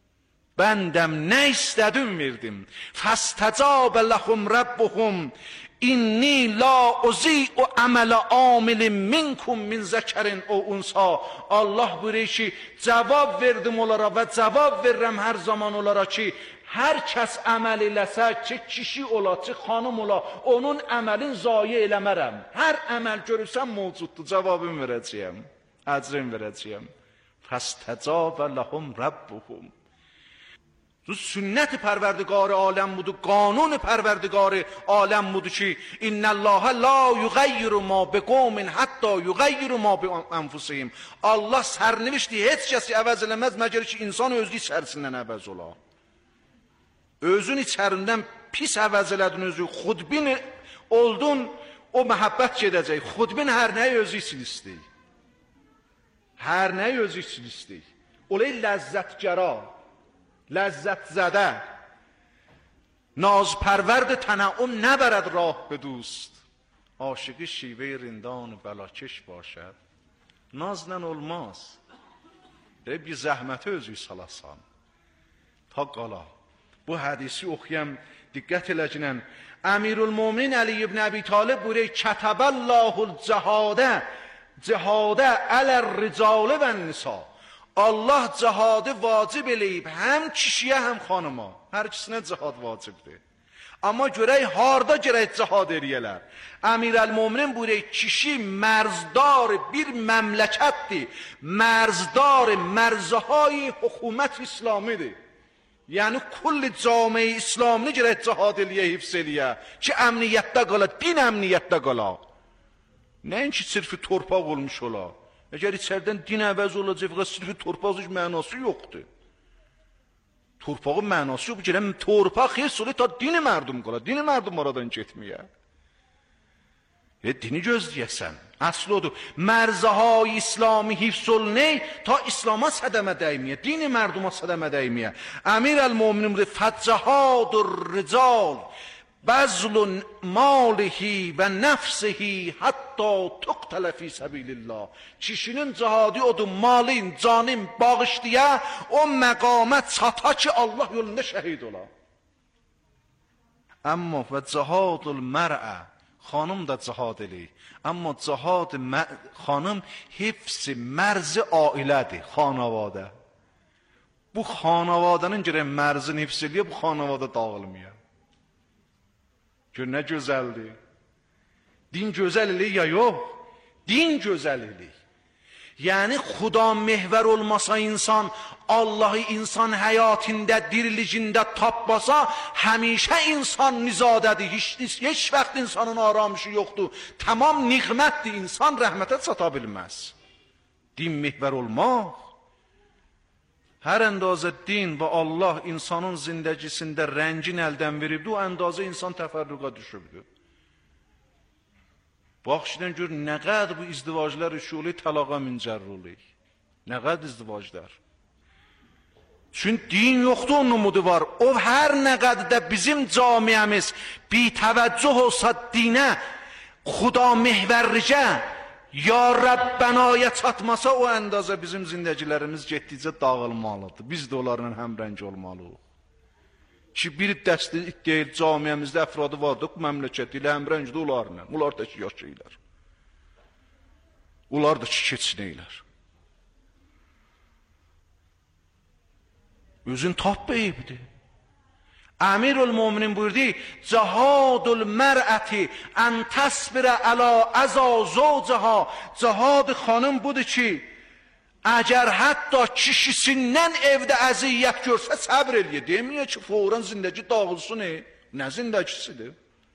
Bəndəm nə istədim, verdim. Fəstəcabə ləhum Rabbuhum. İnni la uzi'u amala amilin minkum min zəkerin o unsa. Allah buyuruyor ki, cavab verdim onlara ve cavab veririm her zaman onlara ki, her kəs əməl eləsə ki, kişi ola, ki, xanım ola, onun əməlin zayi eləmərəm. Hər əməl görürsən mövcuddur, cavabını verəcəyəm, əcrin verəcəyəm. Fəstəcabə ləhum Rabbuhum. Sünnət-i pərverdigarı aləm budur, qanun-i pərverdigarı aləm budur ki, İnnəllâhə la yuğayyiru ma bi qawmin hatta yuğayyiru ma bi anfusihim. Allah sərnivişdir, heç kəsi əvəz eləməz, məgər ki, insan özü içərisindən əvəz ola. Özün içərindən pis əvəz elədin özü, xudbin oldun, o məhəbbət gedəcək. Xudbin hər nəyi özü için istəyir. Hər nəyi özü için istəyir. Olay ləzzətgəra, ləzzət zədə, nazpərvərd tənəum nəbərəd rاه به دوست. عاشقی şive rindان بلاکش باشد. Nazla olmaz. Deyib bir zəhməti özü salasan. Ta qala. Bu hədisi oxuyam, diqqət eləcinən. Əmirülmüminin Əli ibn Əbi Talib buyuruyor, Kətəbəllahul cəhadə, cəhadə ələr-ricalı və nisa. Allah cihadı vacib eləyib həm kişiyə, həm xanıma. Hər ikisinə cihad vacibdir. Amma görək, harda görək cihad eləyələr. Əmirəl-Müminin buyuruyor, kişi mərzdar bir məmləkətdir. Mərzdar mərzahay hökumət İslamidir. Yəni, kulli cami-i İslamini görək cihad eləyə, hifz eləyə. Ki, əmniyyətdə qala, din əmniyyətdə qala. Nəinki sirfi torpaq olmuş ola. Əgər içərdən din əvəz olacaq və sirfi torpaq heç mənası yoxdur. Torpağın mənası yoxdur. Gələm, torpaq xeyrs olur, ta dini mərdum qala. Dini mərdum oradan getməyə. E, dini gözləyəsən. Əsl odur. Mərzahay İslami hifz oluney, ta İslama sədəmə dəyməyə. Dini mərduma sədəmə dəyməyə. Əmirəl-Müminin buyuruyor, Fəccahadur rical. Bəzlun malihi və nəfsihi hatta tuqtələ fi səbilillah. Kişinin cihadı odur, malin, canin bağışlıya, o məqamət çata ki, Allah yolunda şəhid ola. Amma və cihadul mərə, xanım da cihad eləyir. Amma cihad xanım hifz-i mərzi ailədir, xanavadə. Bu xanavadənin görə mərzini hifz eləyir, bu xanavada dağılmıyor. Gör, nə gözəldir. Din gözəl eləyir ya yox? Din gözəl eləyir. Yəni, xuda mehvər olmasa insan, Allah'ı insan həyatında, dirilicində tapmasa, həmişə insan nizadədir. Heç, heç vaxt insanın aramışı yoxdur. Tamam niğmətdir, insan rəhmətə çata bilməz. Din mehvər olmaq, hər əndazə din və Allah insanın zindəcisində rəngin əldən veribdir, o əndazə insan təfərrüqa düşübdür. Baxışdan gör, nə qəd bu izdivaclar işuli təlaqa mincərrulik. Nə qəd izdivaclar. Çünki din yoxdur, onun numudu var. O hər nə qəddə bizim camiyəmiz bitəvəccüh olsa dinə, xuda mehvərricə, ya Rəbbənaya çatmasa, o əndazə bizim zindəcilərimiz getdikcə dağılmalıdır. Biz də onlarla həmrəng olmalıyıq. Ki, bir dəsti deyil, camiyəmizdə əfradı vardır, məmləkəti ilə həmrəngdir onlarla. Onlar da ki, yaşayırlar. Onlar da ki, keçinəylər. Özün tap beyibdir. Əmirül-Müminin buyurdu, Cihadul mərəti ən təsbirə əla əza zovcaha. Cihad xanım budur ki, əgər hətta kişisindən evdə əziyyət görsə, səbr eləyir. Demiyor ki, fauran zindəci dağılsın, e? Nə zindəcisidir?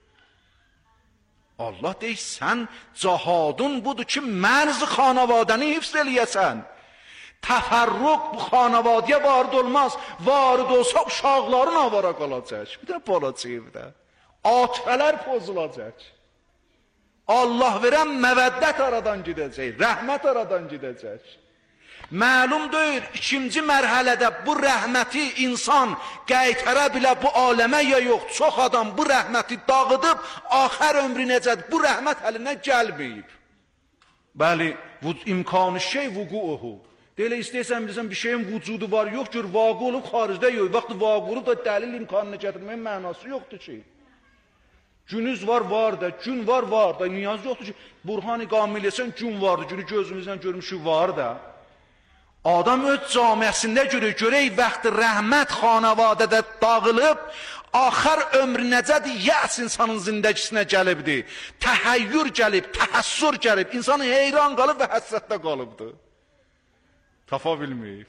Allah deyir, sən cihadun budur ki, mərz xanavadəni hifz eləyəsən. Təfərruq bu xanavadiyə varid olmaz. Varid olsa uşaqların avara qalacaq. Bir də balaca evdə. Atifələr pozulacaq. Allah verən məvəddət aradan gedəcək. Rəhmət aradan gedəcək. Məlum deyir, ikinci mərhələdə bu rəhməti insan qaytara bilə bu aləmə ya yox. Çox adam bu rəhməti dağıdıb, axər ömrü necədir? Bu rəhmət əlinə gəlməyib. Bəli, bu imkanı şey vukuuhu. Deyilə, istəyəsən bilirsən, bir şeyin vücudu var, yox, gör, vaqı olub xaricdə yox. Vaxtı vaqı olub da dəlil imkanını gətirməyin mənası yoxdur ki. Günüz var, var da, gün var, var da. Niyaz yoxdur ki, Burhan-ı Kamil etsən, gün vardır, günü gözümüzdən görmüşük, var da. Adam öz camiəsində görür, görək vaxtı rəhmət xanavadədə dağılıb, axar ömrü necədir, yəs insanın zindəkisinə gəlibdir. Təhəyyür gəlib, təhəssür gəlib, insanı heyran qalıb və həssətdə qalıbdır. Tapa bilməyib.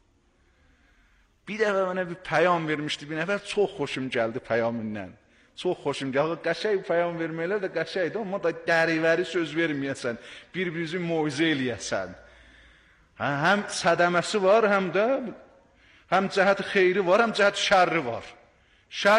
Bir dəfə mənə bir pəyam vermişdi, bir nəfər çox xoşum gəldi pəyamından. Çox xoşum gəldi. Qəşəng pəyam verməklər də qəşəngdir, amma da dəriværi söz verməyəsən, bir-birinizin moizə eləyəsən. Hə, həm sədəməsi var, həm də həm cəhət xeyri var, həm cəhət şərri var. Şər